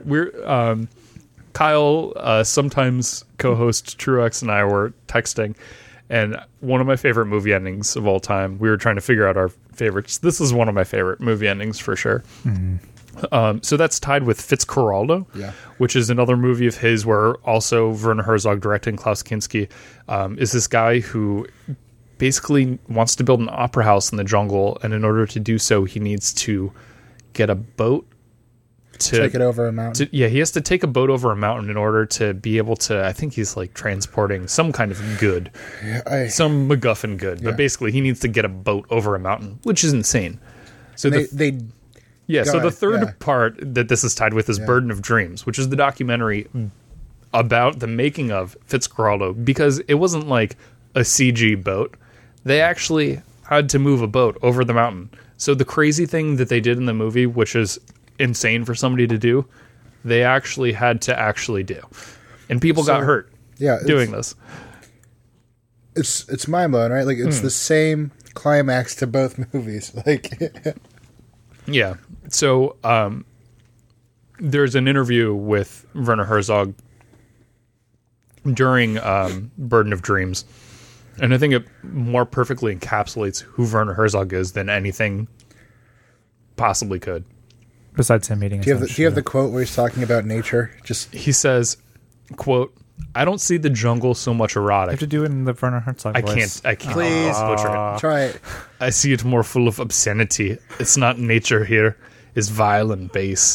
Speaker 1: Kyle, sometimes co-host Truex, and I were texting, and one of my favorite movie endings of all time, we were trying to figure out our favorites. This is one of my favorite movie endings for sure. Mm-hmm. So that's tied with Fitzcarraldo, which is another movie of his where also Werner Herzog directing Klaus Kinski is this guy who basically wants to build an opera house in the jungle, and in order to do so, he needs to get a boat to
Speaker 2: take it over a mountain.
Speaker 1: He has to take a boat over a mountain in order to be able to. I think he's like transporting some kind of good, some MacGuffin good. But basically, he needs to get a boat over a mountain, which is insane. So so the third part that this is tied with is Burden of Dreams, which is the documentary about the making of Fitzcarraldo, because it wasn't like a CG boat. They actually had to move a boat over the mountain. So the crazy thing that they did in the movie, which is insane for somebody to do, they actually had to do, and people got hurt doing this.
Speaker 2: It's mind blowing, right? Like it's the same climax to both movies.
Speaker 1: So there's an interview with Werner Herzog during Burden of Dreams, and I think it more perfectly encapsulates who Werner Herzog is than anything possibly could.
Speaker 3: Besides him meeting,
Speaker 2: do you have the quote where he's talking about nature?
Speaker 1: He says, "Quote: I don't see the jungle so much erotic."
Speaker 3: I have to do it in the Werner Herzog voice.
Speaker 1: I can't.
Speaker 2: Please
Speaker 1: butcher it.
Speaker 2: Try it.
Speaker 1: I see it more full of obscenity. It's not nature here. It's vile and base.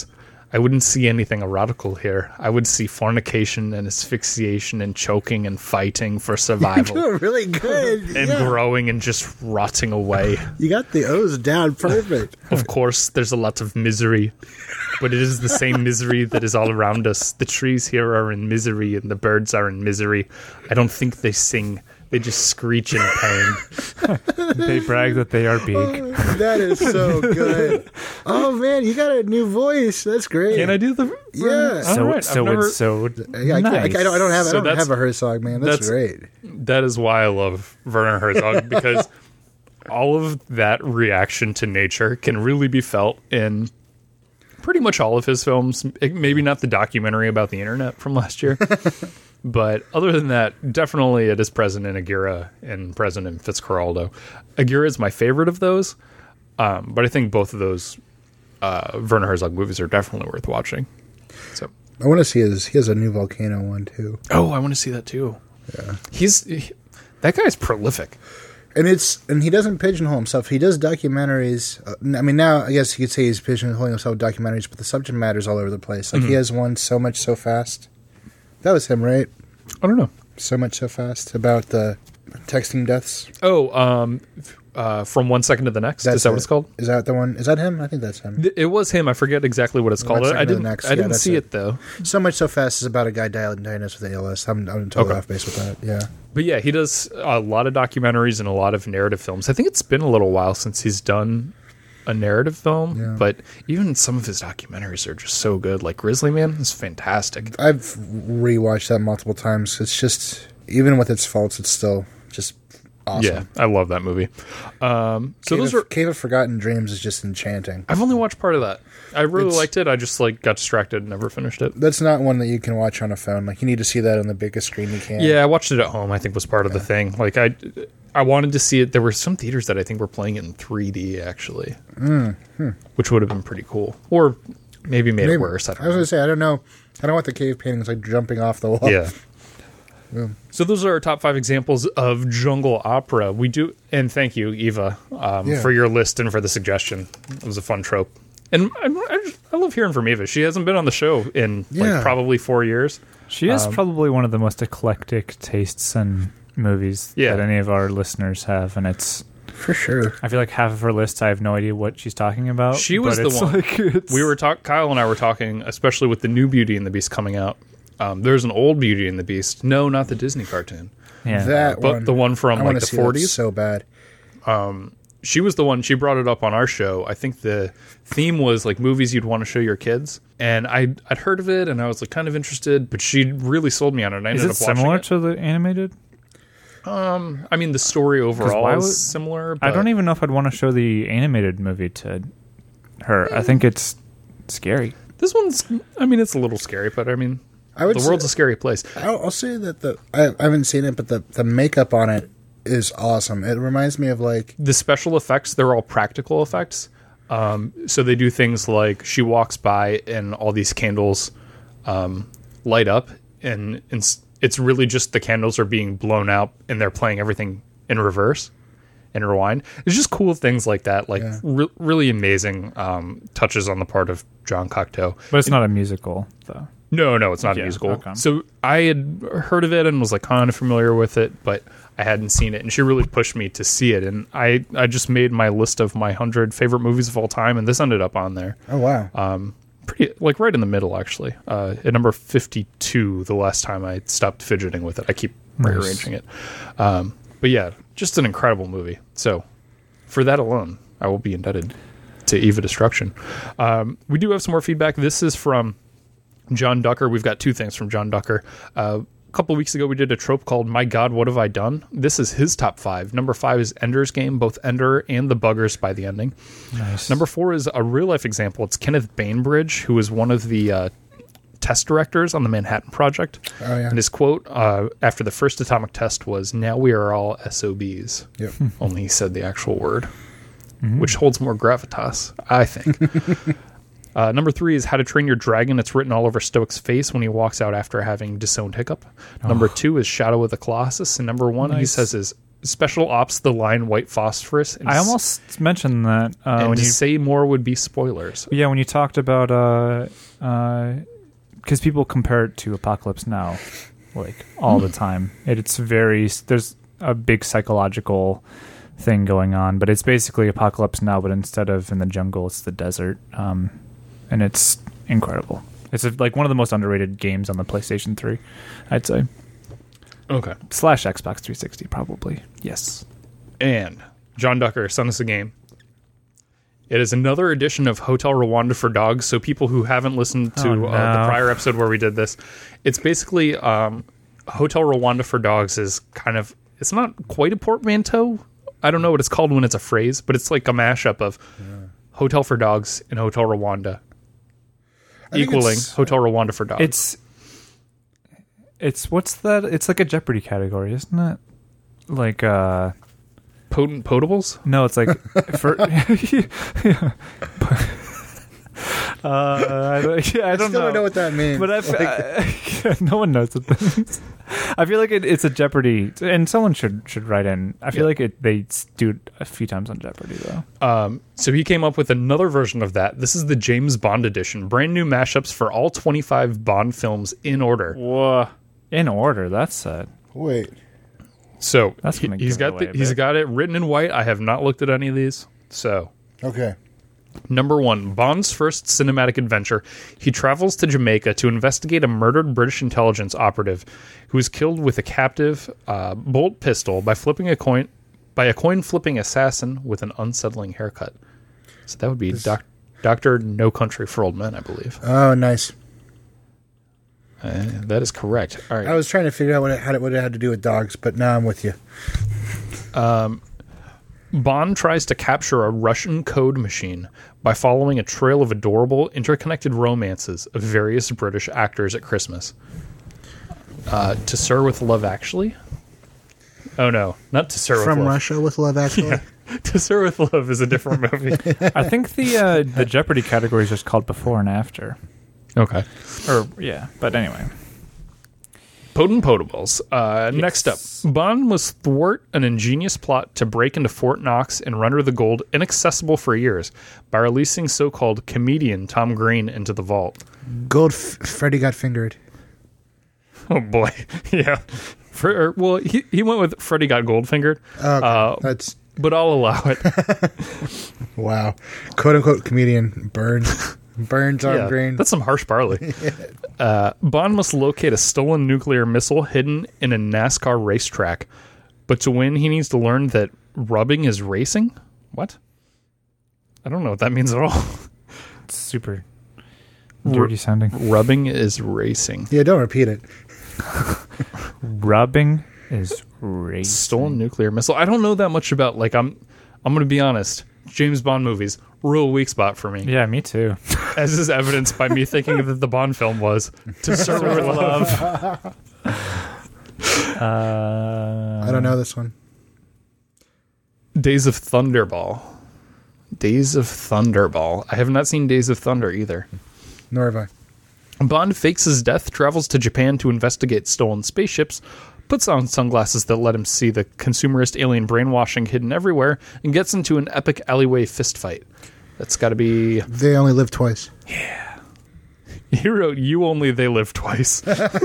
Speaker 1: I wouldn't see anything erotical here. I would see fornication and asphyxiation and choking and fighting for survival.
Speaker 2: Doing really good.
Speaker 1: And growing and just rotting away.
Speaker 2: You got the O's down perfect.
Speaker 1: Of course, there's a lot of misery, but it is the same misery that is all around us. The trees here are in misery and the birds are in misery. I don't think they sing. They just screech in pain.
Speaker 3: They brag that they are big.
Speaker 2: That is so good. Oh man, you got a new voice. That's great.
Speaker 1: Can I do the?
Speaker 2: Yeah.
Speaker 3: So
Speaker 1: All right,
Speaker 3: so
Speaker 1: I've never-
Speaker 3: it's so
Speaker 2: I
Speaker 3: nice.
Speaker 2: don't have
Speaker 1: So
Speaker 2: I don't
Speaker 1: that's-
Speaker 2: have a Herzog, man. That's great.
Speaker 1: That is why I love Werner Herzog, because all of that reaction to nature can really be felt in pretty much all of his films. Maybe not the documentary about the internet from last year. But other than that, definitely it is present in Aguirre and present in Fitzcarraldo. Aguirre is my favorite of those, but I think both of those Werner Herzog movies are definitely worth watching. So,
Speaker 2: I want to see he has a new Volcano one too.
Speaker 1: oh, I want to see that too.
Speaker 2: Yeah.
Speaker 1: That guy's prolific.
Speaker 2: And he doesn't pigeonhole himself. He does documentaries. I mean, now I guess you could say he's pigeonholing himself with documentaries, but the subject matter's all over the place. Like he has one, So Much So Fast. That was him, right?
Speaker 1: I don't know.
Speaker 2: So Much So Fast, about the texting deaths.
Speaker 1: Oh, from 1 second to the next. Is that what it's called?
Speaker 2: Is that the one? Is that him? I think that's him.
Speaker 1: It was him. I forget exactly what it's called.
Speaker 2: 1 second
Speaker 1: I
Speaker 2: to the
Speaker 1: didn't.
Speaker 2: next.
Speaker 1: I
Speaker 2: Yeah,
Speaker 1: didn't
Speaker 2: that's
Speaker 1: see
Speaker 2: it.
Speaker 1: it though.
Speaker 2: So Much So Fast is about a guy diagnosed with ALS. I'm totally
Speaker 1: Okay.
Speaker 2: off base with that. Yeah.
Speaker 1: But yeah, he does a lot of documentaries and a lot of narrative films. I think it's been a little while since he's done a narrative film,
Speaker 2: Yeah.
Speaker 1: but even some of his documentaries are just so good. Like Grizzly Man is fantastic.
Speaker 2: I've rewatched that multiple times. It's just, even with its faults, it's still just awesome.
Speaker 1: Yeah, I love that movie. So
Speaker 2: Cave of Forgotten Dreams is just enchanting.
Speaker 1: I've only watched part of that. I really
Speaker 2: It's-
Speaker 1: liked it. I just got distracted and never finished it.
Speaker 2: That's not one that you can watch on a phone. Like, you need to see that on the biggest screen you can.
Speaker 1: Yeah, I watched it at home. I think was part of the thing. Like I wanted to see it. There were some theaters that I think were playing it in 3D actually, which would have been pretty cool. Or maybe made it worse. I
Speaker 2: I was
Speaker 1: don't know.
Speaker 2: going to say, I don't know. I don't want the cave paintings like jumping off the wall.
Speaker 1: Yeah. So those are our top 5 examples of jungle opera. We do, and thank you, Eva, for your list and for the suggestion. It was a fun trope. And I love hearing from Eva. She hasn't been on the show in probably 4 years.
Speaker 3: She has probably one of the most eclectic tastes in movies that any of our listeners have, and it's
Speaker 2: For sure.
Speaker 3: I feel like half of her list I have no idea what she's talking about.
Speaker 1: She was
Speaker 3: but
Speaker 1: the
Speaker 3: it's
Speaker 1: one.
Speaker 3: like, it's-
Speaker 1: We were Kyle and I were talking, especially with the new Beauty and the Beast coming out. There's an old Beauty and the Beast. No, not the Disney cartoon.
Speaker 3: yeah.
Speaker 2: That
Speaker 1: But
Speaker 2: one.
Speaker 1: the one from
Speaker 2: I
Speaker 1: like
Speaker 2: wanna
Speaker 1: the
Speaker 2: see that
Speaker 1: 40s.
Speaker 2: so bad.
Speaker 1: She was the one. She brought it up on our show. I think the theme was like movies you'd want to show your kids, and I'd heard of it, and I was like kind of interested. But she really sold me on it. And I
Speaker 3: Is
Speaker 1: ended
Speaker 3: it
Speaker 1: up watching
Speaker 3: similar
Speaker 1: it.
Speaker 3: to the animated?
Speaker 1: I mean, the story overall
Speaker 3: why
Speaker 1: is
Speaker 3: would-
Speaker 1: similar.
Speaker 3: I
Speaker 1: But
Speaker 3: don't even know if I'd want to show the animated movie to her. I think it's scary.
Speaker 1: This one's. I mean, it's a little scary, but I mean,
Speaker 2: I would
Speaker 1: the world's a scary place.
Speaker 2: I'll say that I haven't seen it, but the makeup on it is awesome. It reminds me of like
Speaker 1: The special effects, they're all practical effects. So they do things like she walks by and all these candles light up, and it's really just the candles are being blown out and they're playing everything in reverse and rewind. It's just cool things like that, like really amazing touches on the part of John Cocteau.
Speaker 3: But it's not a musical, though.
Speaker 1: No, it's not a
Speaker 3: Yeah,
Speaker 1: musical.
Speaker 3: okay.
Speaker 1: So I had heard of it and was like kind of familiar with it, but I hadn't seen it. And she really pushed me to see it. And I just made my list of my 100 favorite movies of all time, and this ended up on there.
Speaker 2: oh wow.
Speaker 1: Pretty like right in the middle, actually. At number 52, the last time I stopped fidgeting with it. I keep rearranging it. But yeah, just an incredible movie. So for that alone, I will be indebted to Eva Destruction. We do have some more feedback. This is from John Ducker. We've got 2 things from John Ducker. A couple of weeks ago, we did a trope called My God, What Have I Done? This is his top 5. Number 5 is Ender's Game, both Ender and the Buggers by the ending.
Speaker 3: Nice.
Speaker 1: Number 4 is a real-life example. It's Kenneth Bainbridge, who was one of the test directors on the Manhattan Project.
Speaker 2: Oh, yeah.
Speaker 1: And his quote after the first atomic test was, "Now we are all SOBs."
Speaker 2: Yep.
Speaker 1: Only he said the actual word, which holds more gravitas, I think. Number 3 is How to Train Your Dragon. It's written all over Stoic's face when he walks out after having disowned Hiccup. Number 2 is Shadow of the Colossus. And number 1, he
Speaker 3: Nice.
Speaker 1: says, is Special Ops: The Line White Phosphorus. And
Speaker 3: I almost mentioned that
Speaker 1: and
Speaker 3: when
Speaker 1: to
Speaker 3: you
Speaker 1: say more would be spoilers.
Speaker 3: yeah, when you talked about because people compare it to Apocalypse Now, like all the time. It's very there's a big psychological thing going on, but it's basically Apocalypse Now, but instead of in the jungle, it's the desert, and it's incredible. It's like one of the most underrated games on the PlayStation 3, I'd say.
Speaker 1: Okay.
Speaker 3: / Xbox 360, probably. Yes.
Speaker 1: And John Ducker sent us a game. It is another edition of Hotel Rwanda for Dogs. So people who haven't listened to the prior episode where we did this, it's basically Hotel Rwanda for Dogs is kind of, it's not quite a portmanteau. I don't know what it's called when it's a phrase, but it's like a mashup of Hotel for Dogs and Hotel Rwanda, equaling Hotel Rwanda for Dogs. It's what's that? It's like a Jeopardy category, isn't it? Like
Speaker 3: Potent Potables?
Speaker 1: No, it's like for I don't
Speaker 2: know what that means.
Speaker 1: But no one knows what that means. I feel like it's a Jeopardy, and someone should write in. I feel like they do it a few times on Jeopardy though. So he came up with another version of that. This is the James Bond edition, brand new mashups for all 25 Bond films in order.
Speaker 3: Whoa. In order, that's sad.
Speaker 2: Wait.
Speaker 1: So
Speaker 3: that's
Speaker 1: he's got it written in white. I have not looked at any of these. So
Speaker 2: okay.
Speaker 1: Number 1, Bond's first cinematic adventure. He travels to Jamaica to investigate a murdered British intelligence operative who is killed with a captive bolt pistol by a coin flipping assassin with an unsettling haircut. So that would be Dr. No Country for Old Men, I believe.
Speaker 2: Oh, nice.
Speaker 1: That is correct. All right.
Speaker 2: I was trying to figure out what it had to do with dogs, but now I'm with you.
Speaker 1: Bond tries to capture a Russian code machine by following a trail of adorable, interconnected romances of various British actors at Christmas. To Sir with Love Actually? Oh no, not To Sir with Love.
Speaker 2: From Russia with Love Actually?
Speaker 1: Yeah. To Sir with Love is a different movie.
Speaker 3: I think the Jeopardy category is just called Before and After.
Speaker 1: Okay.
Speaker 3: But anyway.
Speaker 1: Potent Potables. Next up, Bond must thwart an ingenious plot to break into Fort Knox and render the gold inaccessible for years by releasing so-called comedian Tom Green into the vault.
Speaker 2: Freddy got fingered.
Speaker 1: Oh boy, yeah. He went with Freddy got Goldfingered.
Speaker 2: That's.
Speaker 1: But I'll allow it.
Speaker 2: Wow, quote unquote comedian Burns Tom Green.
Speaker 1: That's some harsh barley. Bond must locate a stolen nuclear missile hidden in a NASCAR racetrack. But to win, he needs to learn that rubbing is racing? What? I don't know what that means at all.
Speaker 3: It's super dirty sounding.
Speaker 1: Rubbing is racing.
Speaker 2: Yeah, don't repeat it.
Speaker 3: Rubbing is racing.
Speaker 1: Stolen nuclear missile. I don't know that much about, like, I'm going to be honest. James Bond movies, real weak spot for me.
Speaker 3: Yeah, me too.
Speaker 1: As is evidenced by me thinking that the Bond film was To Sir with Love.
Speaker 2: I don't know this one.
Speaker 1: Days of Thunderball. Days of Thunderball. I have not seen Days of Thunder either.
Speaker 2: Nor have I.
Speaker 1: Bond fakes his death, travels to Japan to investigate stolen spaceships, puts on sunglasses that let him see the consumerist alien brainwashing hidden everywhere, and gets into an epic alleyway fistfight. That's got to be...
Speaker 2: They only live twice.
Speaker 1: Yeah. He wrote, "You only, they live twice."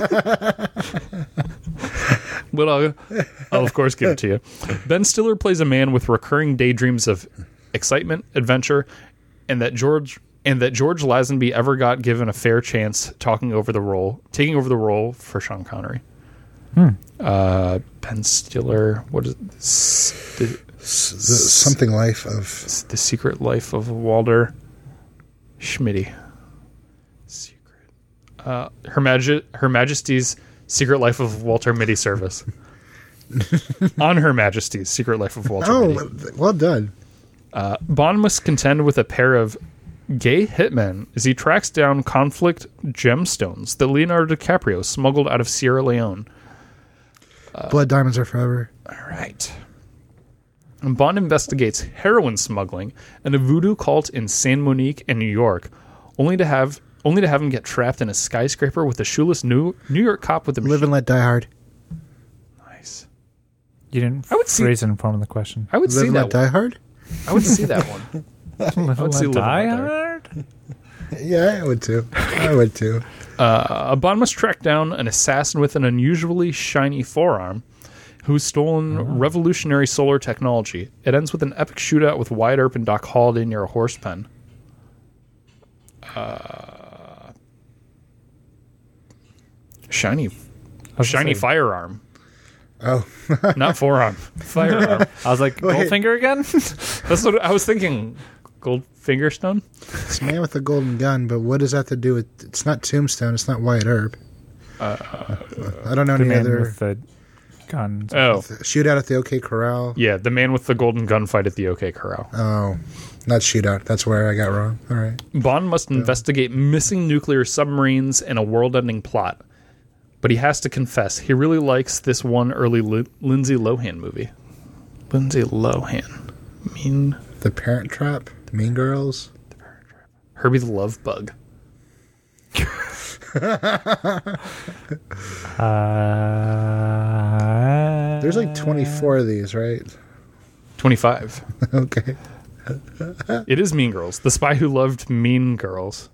Speaker 1: But I'll of course give it to you. Ben Stiller plays a man with recurring daydreams of excitement, adventure, and that George Lazenby ever got given a fair chance taking over the role for Sean Connery. Ben Stiller, what is this?
Speaker 2: Something life of
Speaker 1: The Secret Life of Walter Schmitty. Her Majesty's Secret Life of Walter Mitty Service. On Her Majesty's Secret Life of Walter Mitty.
Speaker 2: Well done.
Speaker 1: Bond must contend with a pair of gay hitmen as he tracks down conflict gemstones that Leonardo DiCaprio smuggled out of Sierra Leone.
Speaker 2: Blood diamonds are forever.
Speaker 1: All right. And Bond investigates heroin smuggling and a voodoo cult in San Monique and New York, only to have him get trapped in a skyscraper with a shoeless New York cop with a machine.
Speaker 2: Live and let die hard.
Speaker 1: Nice.
Speaker 3: You didn't
Speaker 1: I would see-
Speaker 3: phrase it in form of the question.
Speaker 1: I would see
Speaker 2: Live and
Speaker 1: that
Speaker 2: Let Die Hard?
Speaker 1: I would see that one.
Speaker 3: Live
Speaker 1: would see
Speaker 3: and
Speaker 1: Live
Speaker 3: Die
Speaker 1: and Let
Speaker 3: Hard?
Speaker 2: Yeah, I would too. I would too.
Speaker 1: Bond must track down an assassin with an unusually shiny forearm who's stolen revolutionary solar technology. It ends with an epic shootout with Wyatt Earp and Doc Holliday near a horse pen. Shiny
Speaker 3: say-
Speaker 1: firearm.
Speaker 2: Oh,
Speaker 1: Not forearm. Firearm.
Speaker 3: I was like,
Speaker 2: Wait.
Speaker 3: Goldfinger again?
Speaker 1: That's what I was thinking. Goldfinger Stone?
Speaker 2: this man with the golden gun, but what does that have to do with... It's not Tombstone, it's not Wyatt Earp. I don't know
Speaker 3: The
Speaker 2: any
Speaker 3: man
Speaker 2: other...
Speaker 3: with the gun.
Speaker 1: Oh,
Speaker 2: Shootout at the OK Corral.
Speaker 1: yeah. The man with the golden gun fight at the OK Corral.
Speaker 2: Oh, not Shootout. That's where I got wrong. All right.
Speaker 1: Bond must investigate missing nuclear submarines and a world-ending plot. But he has to confess, he really likes this one early Lindsay Lohan movie. Lindsay Lohan.
Speaker 2: The Parent Trap. The Mean Girls.
Speaker 1: Herbie the Love Bug.
Speaker 2: There's like 24 of these, right?
Speaker 1: 25.
Speaker 2: Okay.
Speaker 1: It is Mean Girls. The Spy Who Loved Mean Girls.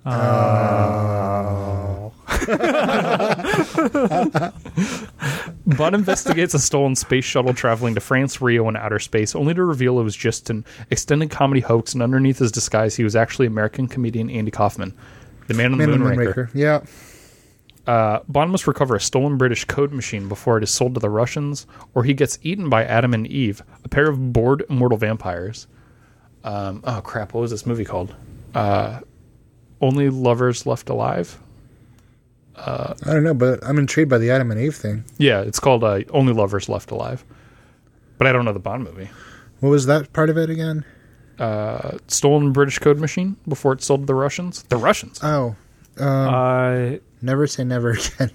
Speaker 1: Bond investigates a stolen space shuttle traveling to France, Rio, and outer space, only to reveal it was just an extended comedy hoax, and underneath his disguise, he was actually American comedian Andy Kaufman, the man on the
Speaker 2: Man in the
Speaker 1: Moonraker.
Speaker 2: Moonraker. Yeah.
Speaker 1: Bond must recover a stolen British code machine before it is sold to the Russians, or he gets eaten by Adam and Eve, a pair of bored immortal vampires. Oh, crap. What was this movie called? Only Lovers Left Alive?
Speaker 2: I don't know, but I'm intrigued by the Adam and Eve thing.
Speaker 1: Yeah, it's called Only Lovers Left Alive. But I don't know the Bond movie.
Speaker 2: What was that part of it again?
Speaker 1: Stolen British code machine before it's sold to the Russians? The Russians.
Speaker 2: Oh, Never Say Never Again.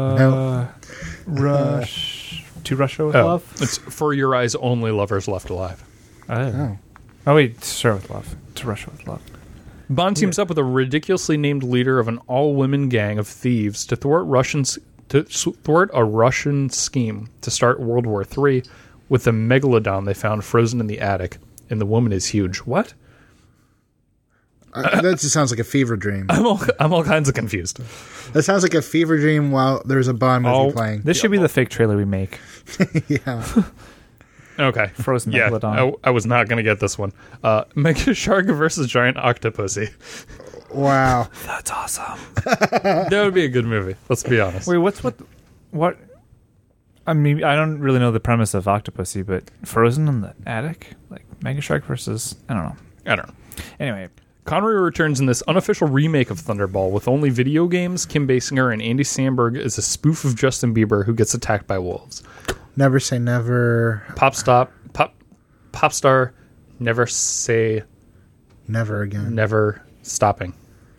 Speaker 3: Rush. To Russia with
Speaker 1: Oh,
Speaker 3: Love?
Speaker 1: it's For Your Eyes Only Lovers Left Alive.
Speaker 3: Oh. Oh, wait. To Russia with Love. To Russia with Love.
Speaker 1: Bond teams up with a ridiculously named leader of an all-women gang of thieves to thwart a Russian scheme to start World War III with a megalodon they found frozen in the attic, and the woman is huge. What?
Speaker 2: That just sounds like a fever dream.
Speaker 1: I'm all kinds of confused.
Speaker 2: That sounds like a fever dream while there's a Bond movie playing.
Speaker 3: This should be the fake trailer we make.
Speaker 2: Yeah.
Speaker 1: Okay.
Speaker 3: Frozen
Speaker 1: Yeah,
Speaker 3: megalodon.
Speaker 1: I was not going to get this one. Mega Shark versus Giant Octopussy.
Speaker 2: Wow.
Speaker 3: That's awesome.
Speaker 1: That would be a good movie. Let's be honest.
Speaker 3: Wait, what? I mean, I don't really know the premise of Octopussy, but Frozen in the attic? Like Mega Shark versus, I don't know.
Speaker 1: I don't know.
Speaker 3: Anyway,
Speaker 1: Connery returns in this unofficial remake of Thunderball with only video games, Kim Basinger, and Andy Samberg as a spoof of Justin Bieber who gets attacked by wolves.
Speaker 2: Never Say Never.
Speaker 1: Pop star, never say
Speaker 2: Never Again.
Speaker 1: never stopping.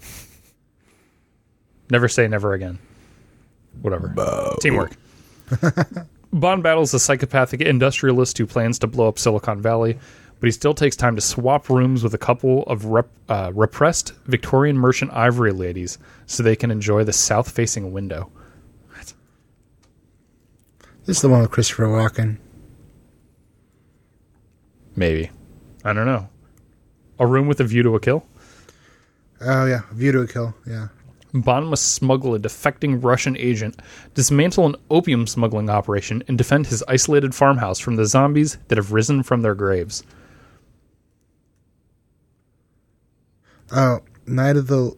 Speaker 1: Never say never again. Whatever. Teamwork. Bond battles a psychopathic industrialist who plans to blow up Silicon Valley, but he still takes time to swap rooms with a couple of repressed Victorian merchant ivory ladies so they can enjoy the south-facing window.
Speaker 2: This is the one with Christopher Walken.
Speaker 1: Maybe. I don't know. A room with a view to a kill?
Speaker 2: Oh, yeah. View to a Kill. Yeah.
Speaker 1: Bond must smuggle a defecting Russian agent, dismantle an opium smuggling operation, and defend his isolated farmhouse from the zombies that have risen from their graves.
Speaker 2: Oh, Night of the...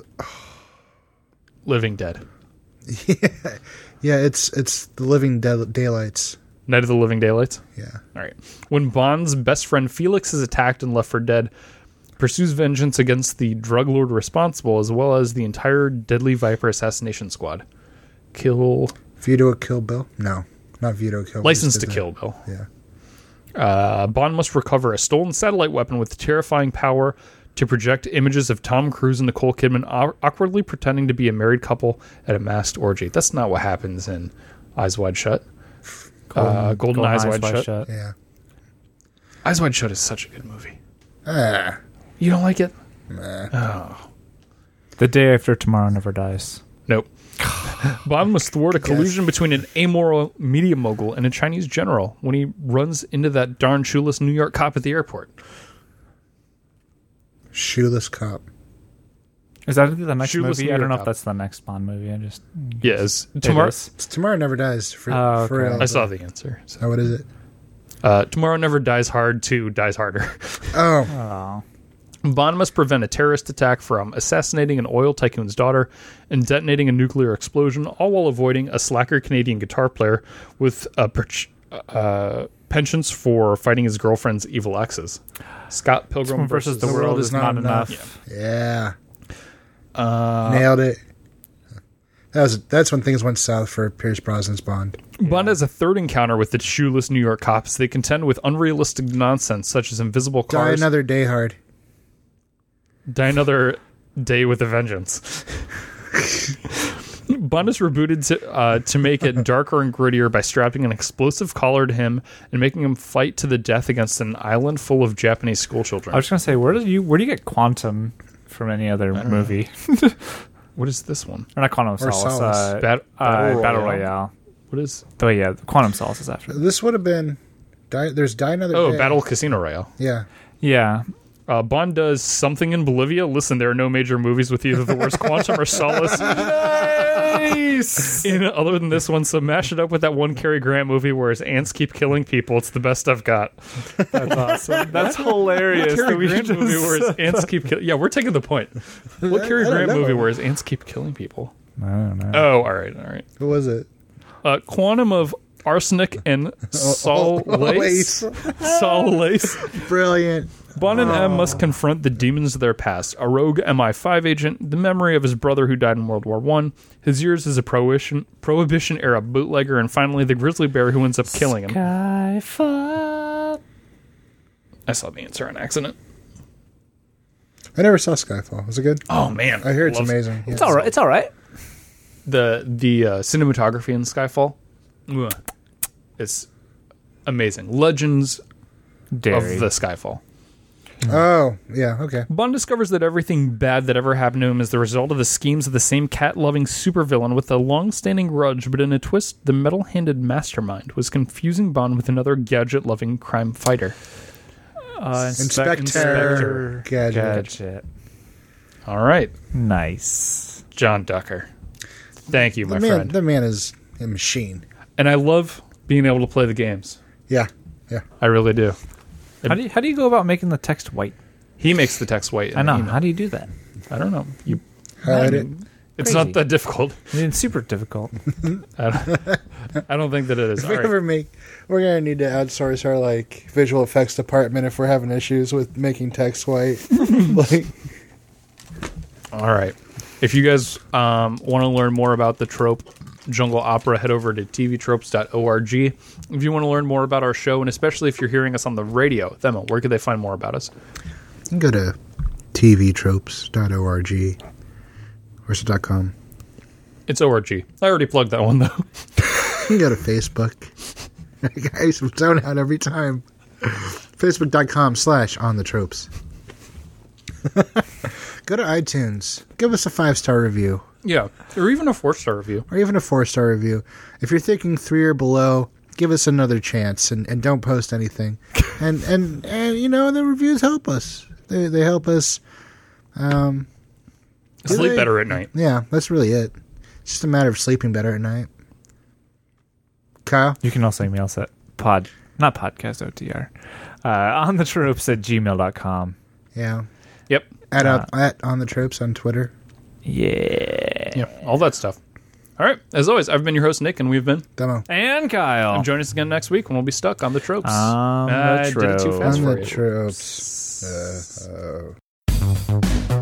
Speaker 1: Living Dead.
Speaker 2: Yeah, it's the Living Daylights.
Speaker 1: Night of the Living Daylights?
Speaker 2: Yeah.
Speaker 1: All right. When Bond's best friend Felix is attacked and left for dead, pursues vengeance against the drug lord responsible, as well as the entire Deadly Viper assassination squad. View
Speaker 2: to a Kill Bill? No, not View to a Kill.
Speaker 1: License to Kill Bill.
Speaker 2: Yeah.
Speaker 1: Bond must recover a stolen satellite weapon with terrifying power to project images of Tom Cruise and Nicole Kidman awkwardly pretending to be a married couple at a masked orgy. That's not what happens in Eyes Wide Shut. Golden Eyes Wide Shut.
Speaker 2: Yeah.
Speaker 1: Eyes Wide Shut is such a good movie.
Speaker 2: Ah.
Speaker 1: You don't like it?
Speaker 2: Nah.
Speaker 1: Oh.
Speaker 3: The Day After Tomorrow Never Dies.
Speaker 1: Nope. Bond must thwart a collusion between an amoral media mogul and a Chinese general when he runs into that darn shoeless New York cop at the airport.
Speaker 2: Shoeless cop.
Speaker 3: Is that the next
Speaker 1: Shoeless
Speaker 3: movie?
Speaker 1: New
Speaker 3: I don't know
Speaker 1: York
Speaker 3: if that's the next Bond movie. I just
Speaker 1: Yes.
Speaker 3: Tomorrow.
Speaker 2: It's Tomorrow Never Dies. For
Speaker 3: Okay.
Speaker 2: real.
Speaker 1: I saw the answer. So.
Speaker 2: Oh, what is it?
Speaker 1: Tomorrow Never Dies Hard 2 Dies Harder.
Speaker 2: Oh,
Speaker 3: Oh,
Speaker 1: Bond must prevent a terrorist attack from assassinating an oil tycoon's daughter and detonating a nuclear explosion, all while avoiding a slacker Canadian guitar player with penchants for fighting his girlfriend's evil exes. Scott Pilgrim
Speaker 3: versus the world is not enough.
Speaker 2: yeah. Nailed it. That's when things went south for Pierce Brosnan's Bond.
Speaker 1: Bond has a third encounter with the shoeless New York cops. They contend with unrealistic nonsense such as invisible
Speaker 2: Die
Speaker 1: cars.
Speaker 2: Another Day Hard.
Speaker 1: Die Another Day with a Vengeance. Bond is rebooted to make it darker and grittier by strapping an explosive collar to him and making him fight to the death against an island full of Japanese schoolchildren.
Speaker 3: I was gonna say, where do you get Quantum from any other movie?
Speaker 1: What is this one?
Speaker 3: Or not Quantum
Speaker 2: Or
Speaker 3: Solace.
Speaker 2: Solace.
Speaker 3: Battle Royale.
Speaker 1: What is?
Speaker 3: Oh yeah, Quantum Solace is after.
Speaker 2: This would have been. There's Die Another
Speaker 1: Oh,
Speaker 2: Day.
Speaker 1: Battle Casino Royale.
Speaker 2: Yeah.
Speaker 3: Yeah.
Speaker 1: Bond does something in Bolivia. Listen, there are no major movies with either the worst Quantum or Solace.
Speaker 3: Nice.
Speaker 1: Other than this one, so mash it up with that one Cary Grant movie where his ants keep killing people. It's the best I've got.
Speaker 3: That's awesome. That's hilarious.
Speaker 1: Cary
Speaker 3: that we
Speaker 1: Grant
Speaker 3: just-
Speaker 1: movie where his ants keep killing. Yeah, we're taking the point. What Cary
Speaker 2: I don't
Speaker 1: Grant
Speaker 2: know.
Speaker 1: movie where his ants keep killing people?
Speaker 3: I don't know.
Speaker 1: Oh, all right.
Speaker 2: What was it?
Speaker 1: Quantum of Arsenic and Solace. Solace.
Speaker 2: Brilliant.
Speaker 1: Bond and M must confront the demons of their past. A rogue MI5 agent, the memory of his brother who died in World War I, his years as a Prohibition-era bootlegger, and finally the grizzly bear who ends up killing him.
Speaker 3: Skyfall.
Speaker 1: I saw the answer on accident.
Speaker 2: I never saw Skyfall. Was it good?
Speaker 1: Oh, man.
Speaker 2: I hear it's
Speaker 1: Love
Speaker 2: amazing. Yeah.
Speaker 3: It's all right. It's all right.
Speaker 1: The cinematography in Skyfall, it's amazing. Legends
Speaker 3: Dairy.
Speaker 1: of the Skyfall.
Speaker 2: Oh, yeah. Okay.
Speaker 1: Bond discovers that everything bad that ever happened to him is the result of the schemes of the same cat-loving supervillain with a long-standing grudge, but in a twist, the metal-handed mastermind was confusing Bond with another gadget-loving crime fighter.
Speaker 2: Inspector Gadget.
Speaker 1: All right,
Speaker 3: Nice.
Speaker 1: John Ducker. Thank you, my friend.
Speaker 2: The man is a machine.
Speaker 1: And I love being able to play the games.
Speaker 2: Yeah. Yeah.
Speaker 1: I really do.
Speaker 3: How do you go about making the text white?
Speaker 1: He makes the text white. in
Speaker 3: I know.
Speaker 1: the email.
Speaker 3: How do you do that?
Speaker 1: I don't know. You.
Speaker 2: Highlight it.
Speaker 1: It's
Speaker 3: Crazy.
Speaker 1: not that difficult.
Speaker 3: I mean, it's super difficult.
Speaker 1: I don't think that it is.
Speaker 2: If
Speaker 1: All
Speaker 2: we
Speaker 1: right.
Speaker 2: ever we're gonna need to outsource our visual effects department if we're having issues with making text white.
Speaker 1: All right. If you guys want to learn more about the trope Jungle Opera, head over to tvtropes.org. If you want to learn more about our show, and especially if you're hearing us on the radio, Themo, where could they find more about us?
Speaker 2: You can go to tvtropes.org. Where's it .com?
Speaker 1: It's ORG. I already plugged that one, though.
Speaker 2: You can go to Facebook. Guys, I'm zone out every time. Facebook.com/onthetropes. Go to iTunes. Give us a 5-star review.
Speaker 1: Yeah. Or even a 4-star review.
Speaker 2: Or even a 4-star review. If you're thinking 3 or below, give us another chance and don't post anything. and the reviews help us. They help us
Speaker 1: Sleep better at night.
Speaker 2: Yeah, that's really it. It's just a matter of sleeping better at night. Kyle?
Speaker 3: You can also email us at not podcast OTR, on the tropes at gmail.com.
Speaker 2: Yeah.
Speaker 1: Yep.
Speaker 2: At On The Tropes on Twitter.
Speaker 3: Yeah.
Speaker 1: All that stuff. All right. As always, I've been your host, Nick, and we've been.
Speaker 2: Demo.
Speaker 3: And Kyle.
Speaker 1: Join us again next week when we'll be stuck on the tropes.
Speaker 3: On the
Speaker 1: I did it too
Speaker 3: tropes.
Speaker 1: fast
Speaker 2: On
Speaker 1: for
Speaker 2: The
Speaker 1: you.
Speaker 2: Tropes.